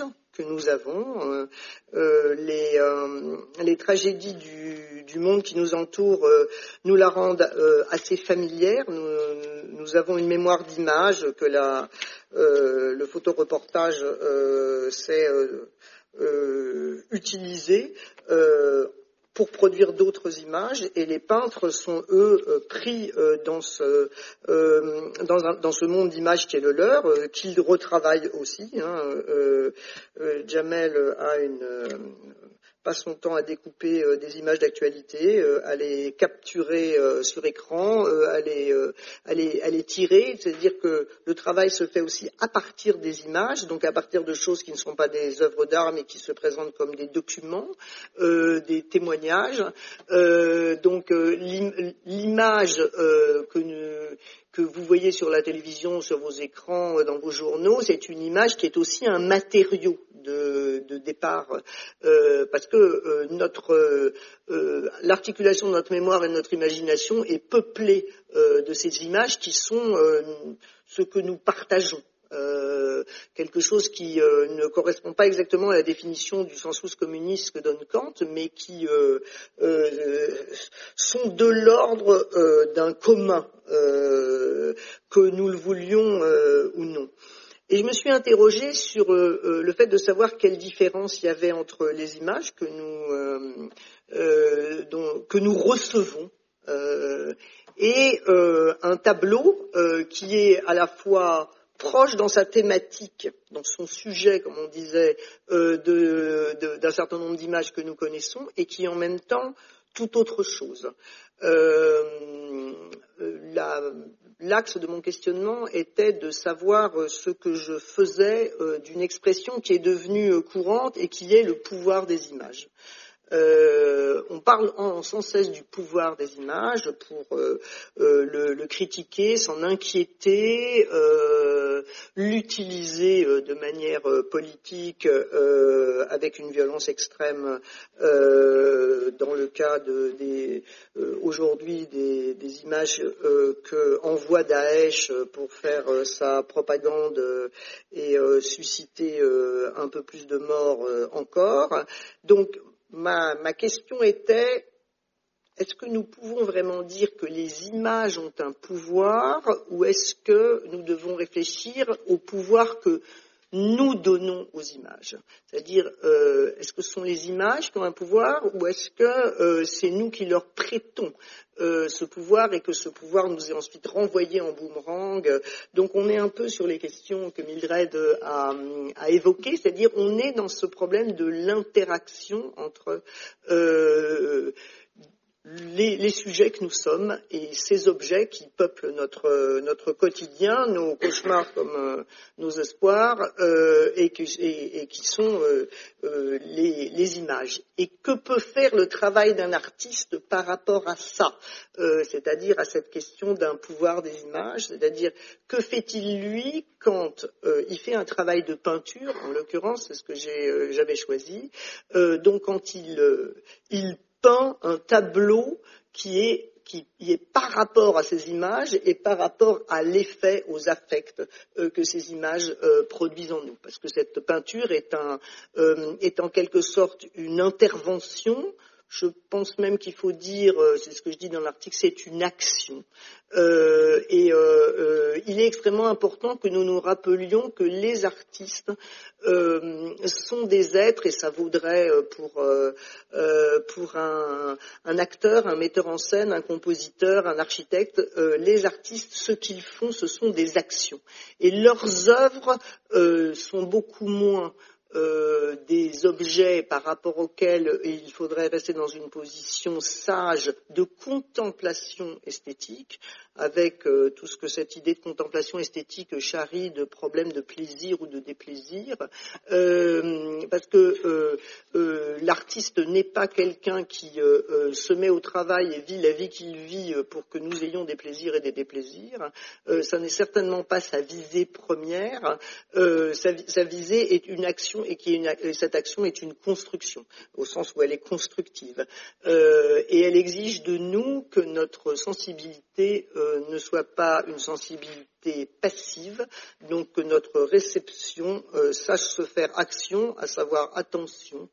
que nous avons. Euh, euh, les, euh, les tragédies du, du monde qui nous entoure euh, nous la rendent euh, assez familière. Nous, nous avons une mémoire d'images que la, euh, le photoreportage euh, sait euh, euh, utiliser euh, pour produire d'autres images, et les peintres sont, eux, euh, pris euh, dans, ce, euh, dans, un, dans ce monde d'images qui est le leur, euh, qu'ils retravaillent aussi. Hein. Euh, euh, Jamel a une... Euh, passe son temps à découper euh, des images d'actualité, euh, à les capturer euh, sur écran, euh, à, les, euh, à, les, à les tirer, c'est-à-dire que le travail se fait aussi à partir des images, donc à partir de choses qui ne sont pas des œuvres d'art, mais qui se présentent comme des documents, euh, des témoignages. Euh, donc euh, l'image euh, que nous... que vous voyez sur la télévision, sur vos écrans, dans vos journaux, c'est une image qui est aussi un matériau de, de départ, euh, parce que euh, notre euh, l'articulation de notre mémoire et de notre imagination est peuplée euh, de ces images qui sont euh, ce que nous partageons. Euh, quelque chose qui euh, ne correspond pas exactement à la définition du sensus communis que donne Kant, mais qui euh, euh, sont de l'ordre euh, d'un commun, euh, que nous le voulions euh, ou non. Et je me suis interrogée sur euh, le fait de savoir quelle différence il y avait entre les images que nous, euh, euh, dont, que nous recevons euh, et euh, un tableau euh, qui est à la fois proche dans sa thématique, dans son sujet, comme on disait, euh, de, de, d'un certain nombre d'images que nous connaissons, et qui en même temps tout autre chose. Euh, la, l'axe de mon questionnement était de savoir ce que je faisais euh, d'une expression qui est devenue courante et qui est le pouvoir des images. Euh, on parle en, sans cesse du pouvoir des images pour euh, euh, le, le critiquer, s'en inquiéter, euh, l'utiliser euh, de manière euh, politique euh, avec une violence extrême euh, dans le cas de, des, euh, aujourd'hui des, des images euh, que envoie Daesh pour faire euh, sa propagande euh, et euh, susciter euh, un peu plus de morts euh, encore. Donc, Ma, ma question était, est-ce que nous pouvons vraiment dire que les images ont un pouvoir, ou est-ce que nous devons réfléchir au pouvoir que nous donnons aux images? C'est-à-dire, euh, est-ce que ce sont les images qui ont un pouvoir, ou est-ce que euh, c'est nous qui leur prêtons euh, ce pouvoir, et que ce pouvoir nous est ensuite renvoyé en boomerang? Donc on est un peu sur les questions que Mildred a, a évoquées, c'est-à-dire on est dans ce problème de l'interaction entre euh, Les, les sujets que nous sommes et ces objets qui peuplent notre, notre quotidien, nos cauchemars comme euh, nos espoirs, euh, et, que, et, et qui sont euh, euh, les, les images. Et que peut faire le travail d'un artiste par rapport à ça, euh, c'est-à-dire à cette question d'un pouvoir des images, c'est-à-dire que fait-il lui quand euh, il fait un travail de peinture, en l'occurrence c'est ce que j'ai, euh, j'avais choisi, euh, donc quand il, euh, il peint un tableau qui est, qui est par rapport à ces images et par rapport à l'effet, aux affects euh, que ces images euh, produisent en nous. Parce que cette peinture est, un, euh, est en quelque sorte une intervention. Je pense même qu'il faut dire, c'est ce que je dis dans l'article, c'est une action. Euh, et euh, euh, il est extrêmement important que nous nous rappelions que les artistes euh, sont des êtres, et ça vaudrait pour, euh, pour un, un acteur, un metteur en scène, un compositeur, un architecte. Euh, les artistes, ce qu'ils font, ce sont des actions. Et leurs œuvres euh, sont beaucoup moins Euh, des objets par rapport auxquels il faudrait rester dans une position sage de contemplation esthétique, avec euh, tout ce que cette idée de contemplation esthétique charrie de problèmes de plaisir ou de déplaisir, euh, parce que euh, euh, l'artiste n'est pas quelqu'un qui euh, euh, se met au travail et vit la vie qu'il vit pour que nous ayons des plaisirs et des déplaisirs. Euh, ça n'est certainement pas sa visée première. Euh, sa, sa visée est une action, et, qui est une, et cette action est une construction, au sens où elle est constructive. Euh, et elle exige de nous que notre sensibilité euh, ne soit pas une sensibilité réceptivité passive, donc que notre réception euh, sache se faire action, à savoir attention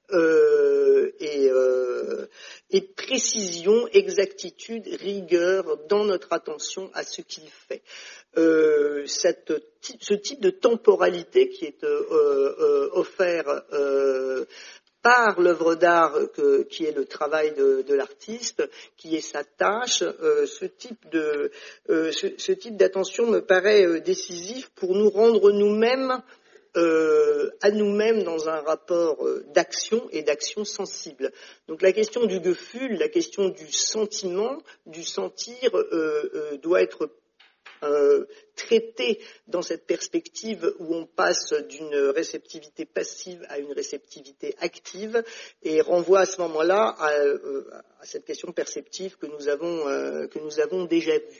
euh, et, euh, et précision, exactitude, rigueur dans notre attention à ce qu'il fait. Euh, cette, ce type de temporalité qui est euh, euh, offert euh, par l'œuvre d'art que, qui est le travail de, de l'artiste, qui est sa tâche, euh, ce type de, euh, ce, ce type d'attention me paraît euh, décisif pour nous rendre nous-mêmes euh, à nous-mêmes dans un rapport euh, d'action et d'action sensible. Donc la question du Gefühl, la question du sentiment, du sentir, euh, euh, doit être Euh, traité dans cette perspective où on passe d'une réceptivité passive à une réceptivité active et renvoie à ce moment-là à, à cette question perceptive que nous avons, euh, que nous avons déjà vue.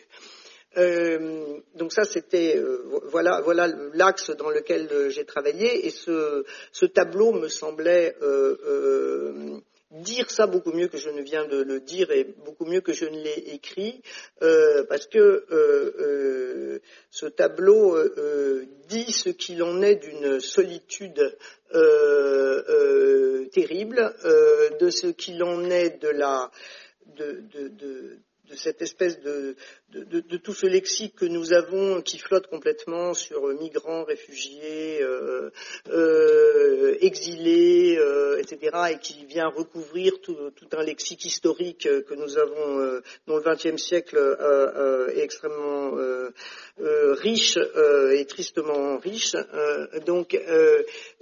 Euh, donc ça c'était euh, voilà voilà l'axe dans lequel euh, j'ai travaillé et ce, ce tableau me semblait euh, euh, dire ça beaucoup mieux que je ne viens de le dire et beaucoup mieux que je ne l'ai écrit euh, parce que euh, euh, ce tableau euh, dit ce qu'il en est d'une solitude euh, euh, terrible, euh, de ce qu'il en est de la de, de, de de cette espèce de, de, de, de tout ce lexique que nous avons qui flotte complètement sur migrants, réfugiés, euh, euh, exilés, euh, et cetera, et qui vient recouvrir tout, tout un lexique historique que nous avons, euh, dont le vingtième siècle euh, euh, est extrêmement euh, euh, riche euh, et tristement riche. Euh, donc, euh,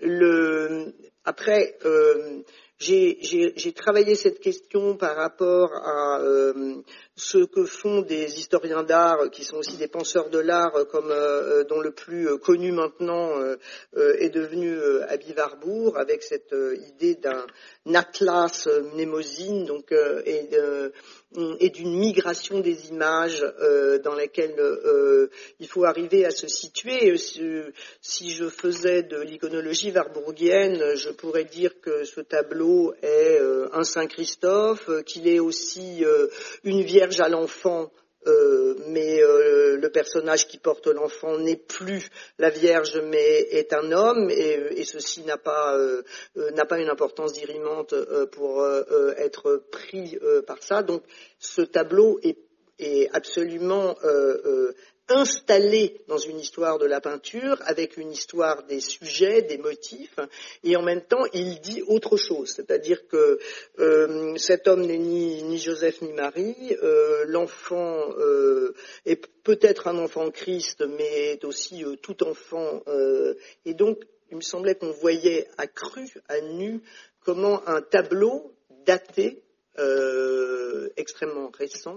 le, après. Euh, J'ai, j'ai, j'ai travaillé cette question par rapport à euh, ce que font des historiens d'art, qui sont aussi des penseurs de l'art, comme euh, dont le plus euh, connu maintenant euh, euh, est devenu euh, Aby Warburg, avec cette euh, idée d'un atlas euh, mnémosine, donc euh, et, de, et d'une migration des images euh, dans laquelle euh, il faut arriver à se situer. Si, si je faisais de l'iconologie warburgienne, je pourrais dire que ce tableau est euh, un Saint Christophe, euh, qu'il est aussi euh, une Vierge à l'enfant, euh, mais euh, le personnage qui porte l'enfant n'est plus la Vierge, mais est un homme, et, et ceci n'a pas euh, n'a pas une importance dirimante euh, pour euh, être pris euh, par ça. Donc, ce tableau est, est absolument euh, euh, installé dans une histoire de la peinture, avec une histoire des sujets, des motifs, et en même temps, il dit autre chose. C'est-à-dire que euh, cet homme n'est ni, ni Joseph ni Marie, euh, l'enfant euh, est peut-être un enfant Christ, mais est aussi euh, tout enfant. Euh, et donc, il me semblait qu'on voyait à cru, à nu, comment un tableau daté, euh, extrêmement récent,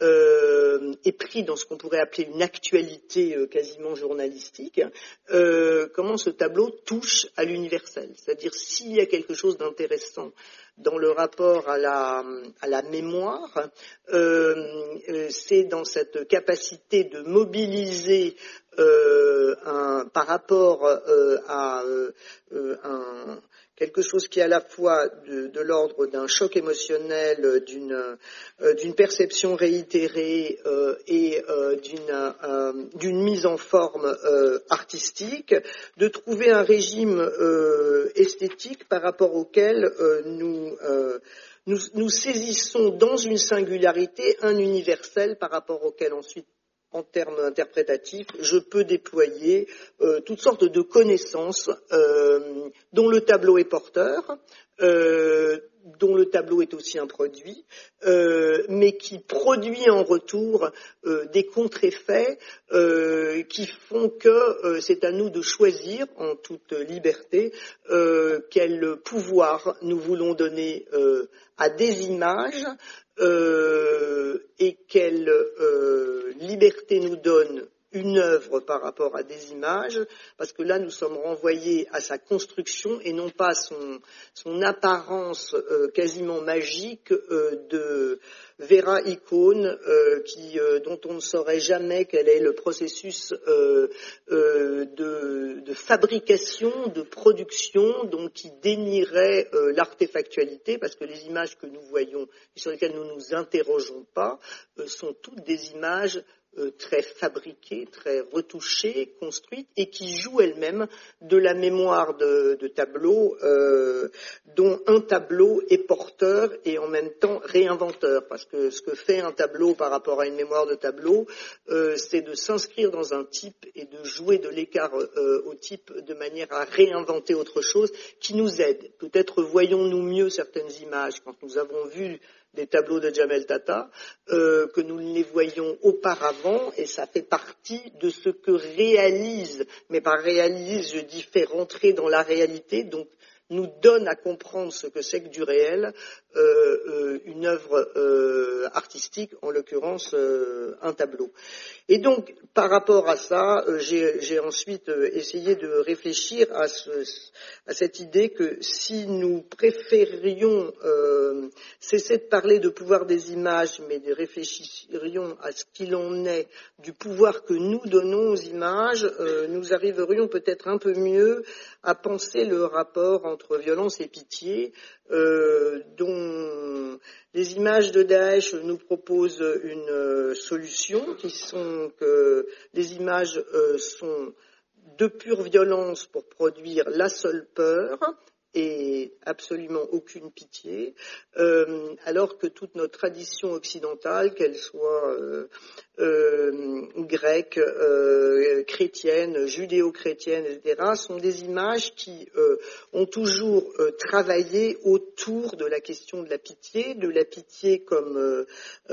Euh, est pris dans ce qu'on pourrait appeler une actualité euh, quasiment journalistique, euh, comment ce tableau touche à l'universel. C'est-à-dire s'il y a quelque chose d'intéressant dans le rapport à la, à la mémoire, euh, euh, c'est dans cette capacité de mobiliser euh, un, par rapport euh, à euh, un quelque chose qui est à la fois de, de l'ordre d'un choc émotionnel, d'une, euh, d'une perception réitérée euh, et euh, d'une, euh, d'une mise en forme euh, artistique, de trouver un régime euh, esthétique par rapport auquel euh, nous, euh, nous, nous saisissons dans une singularité un universel par rapport auquel ensuite, en termes interprétatifs, je peux déployer euh, toutes sortes de connaissances euh, dont le tableau est porteur, euh, dont le tableau est aussi un produit, euh, mais qui produit en retour euh, des contre-effets euh, qui font que euh, c'est à nous de choisir en toute liberté euh, quel pouvoir nous voulons donner euh, à des images euh, et quelle euh, liberté nous donne une œuvre par rapport à des images, parce que là nous sommes renvoyés à sa construction et non pas à son, son apparence euh, quasiment magique euh, de vera icône euh, qui, euh, dont on ne saurait jamais quel est le processus euh, euh, de, de fabrication, de production, donc qui dénierait euh, l'artefactualité, parce que les images que nous voyons et sur lesquelles nous ne nous interrogeons pas euh, sont toutes des images euh, très fabriquée, très retouchée, construite, et qui joue elle-même de la mémoire de, de tableaux, euh, dont un tableau est porteur et en même temps réinventeur, parce que ce que fait un tableau par rapport à une mémoire de tableau, euh, c'est de s'inscrire dans un type et de jouer de l'écart euh, au type de manière à réinventer autre chose qui nous aide. Peut-être voyons-nous mieux certaines images quand nous avons vu des tableaux de Jamel Tata, euh, que nous les voyions auparavant, et ça fait partie de ce que réalise, mais par réalise, je dis fait rentrer dans la réalité, donc nous donne à comprendre ce que c'est que du réel, euh, euh, une œuvre euh, artistique, en l'occurrence euh, un tableau. Et donc, par rapport à ça, euh, j'ai, j'ai ensuite euh, essayé de réfléchir à, ce, à cette idée que si nous préférions euh, cesser de parler de pouvoir des images, mais de réfléchirions à ce qu'il en est du pouvoir que nous donnons aux images, euh, nous arriverions peut-être un peu mieux à penser le rapport entre violence et pitié, euh, dont les images de Daesh nous proposent une euh, solution, qui sont que les images euh, sont de pure violence pour produire la seule peur et absolument aucune pitié, euh, alors que toute notre tradition occidentale, qu'elle soit euh, euh, grecque, euh, chrétienne, judéo-chrétienne, et cetera, sont des images qui euh, ont toujours euh, travaillé autour de la question de la pitié, de la pitié comme, euh,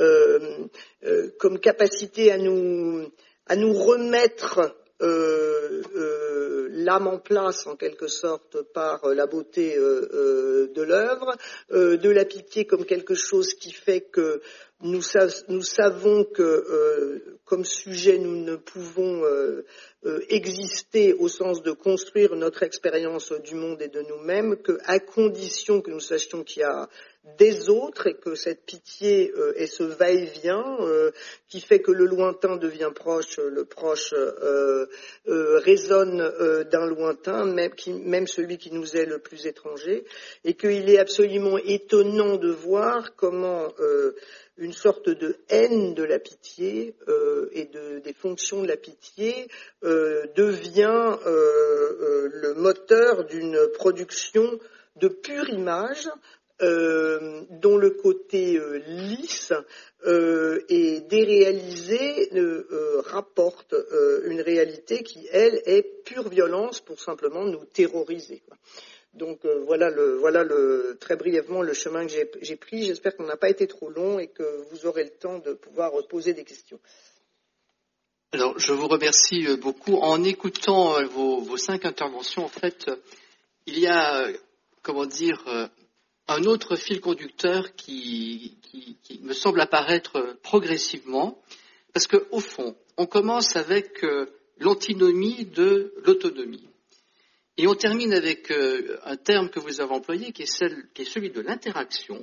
euh, comme capacité à nous, à nous remettre Euh, euh, l'âme en place en quelque sorte par la beauté euh, euh, de l'œuvre, euh, de la pitié comme quelque chose qui fait que nous, sa- nous savons que euh, comme sujet nous ne pouvons euh, euh, exister au sens de construire notre expérience du monde et de nous-mêmes, qu'à condition que nous sachions qu'il y a des autres et que cette pitié euh, et ce va-et-vient euh, qui fait que le lointain devient proche, le proche euh, euh, résonne euh, d'un lointain, même, qui, même celui qui nous est le plus étranger, et qu'il est absolument étonnant de voir comment euh, une sorte de haine de la pitié euh, et de, des fonctions de la pitié euh, devient euh, euh, le moteur d'une production de pure image, Euh, dont le côté euh, lisse euh, et déréalisé euh, euh, rapporte euh, une réalité qui, elle, est pure violence pour simplement nous terroriser, quoi. Donc euh, voilà, le, voilà le, très brièvement le chemin que j'ai, j'ai pris. J'espère qu'on n'a pas été trop long et que vous aurez le temps de pouvoir poser des questions. Alors, je vous remercie beaucoup. En écoutant vos, vos cinq interventions, en fait, il y a, comment dire, un autre fil conducteur qui, qui, qui me semble apparaître progressivement, parce qu'au fond, on commence avec euh, l'antinomie de l'autonomie. Et on termine avec euh, un terme que vous avez employé, qui est, celle, qui est celui de l'interaction.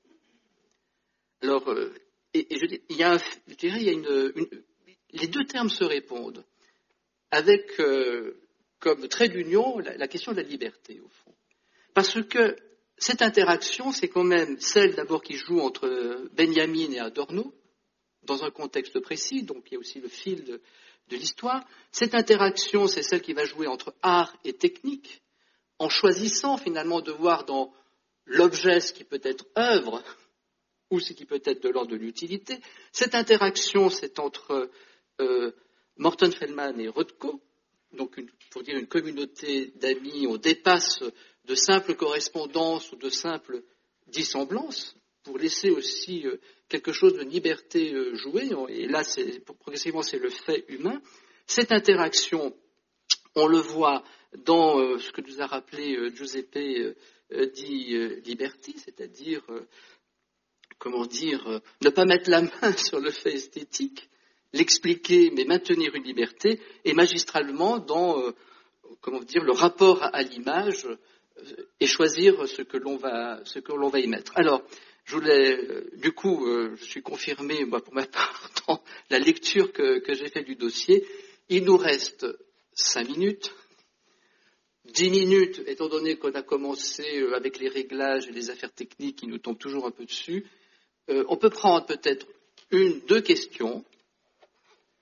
Alors, euh, et, et je, il y a, un, je dirais, il y a une, une, les deux termes se répondent, avec euh, comme trait d'union la, la question de la liberté, au fond. Parce que cette interaction, c'est quand même celle d'abord qui joue entre Benjamin et Adorno, dans un contexte précis, donc il y a aussi le fil de, de l'histoire. Cette interaction, c'est celle qui va jouer entre art et technique, en choisissant finalement de voir dans l'objet ce qui peut être œuvre, ou ce qui peut être de l'ordre de l'utilité. Cette interaction, c'est entre euh, Morton Feldman et Rothko, donc une, pour dire une communauté d'amis, on dépasse de simples correspondances ou de simples dissemblances, pour laisser aussi euh, quelque chose de liberté euh, jouer, et là, c'est, progressivement, c'est le fait humain. Cette interaction, on le voit dans euh, ce que nous a rappelé euh, Giuseppe euh, di euh, Liberti, c'est-à-dire, euh, comment dire, euh, ne pas mettre la main sur le fait esthétique, l'expliquer, mais maintenir une liberté, et magistralement dans, euh, comment dire, le rapport à, à l'image, et choisir ce que l'on va, ce que l'on va y mettre. Alors, je voulais, du coup, euh, je suis confirmé, moi, pour ma part, dans la lecture que, que j'ai faite du dossier. Il nous reste cinq minutes, dix minutes, étant donné qu'on a commencé avec les réglages et les affaires techniques qui nous tombent toujours un peu dessus. Euh, on peut prendre peut-être une, deux questions,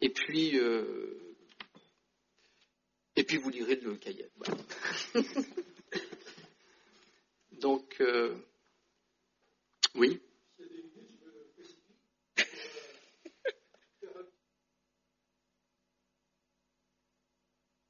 Et puis, euh, et puis vous lirez le cahier. Voilà. Donc, euh, oui.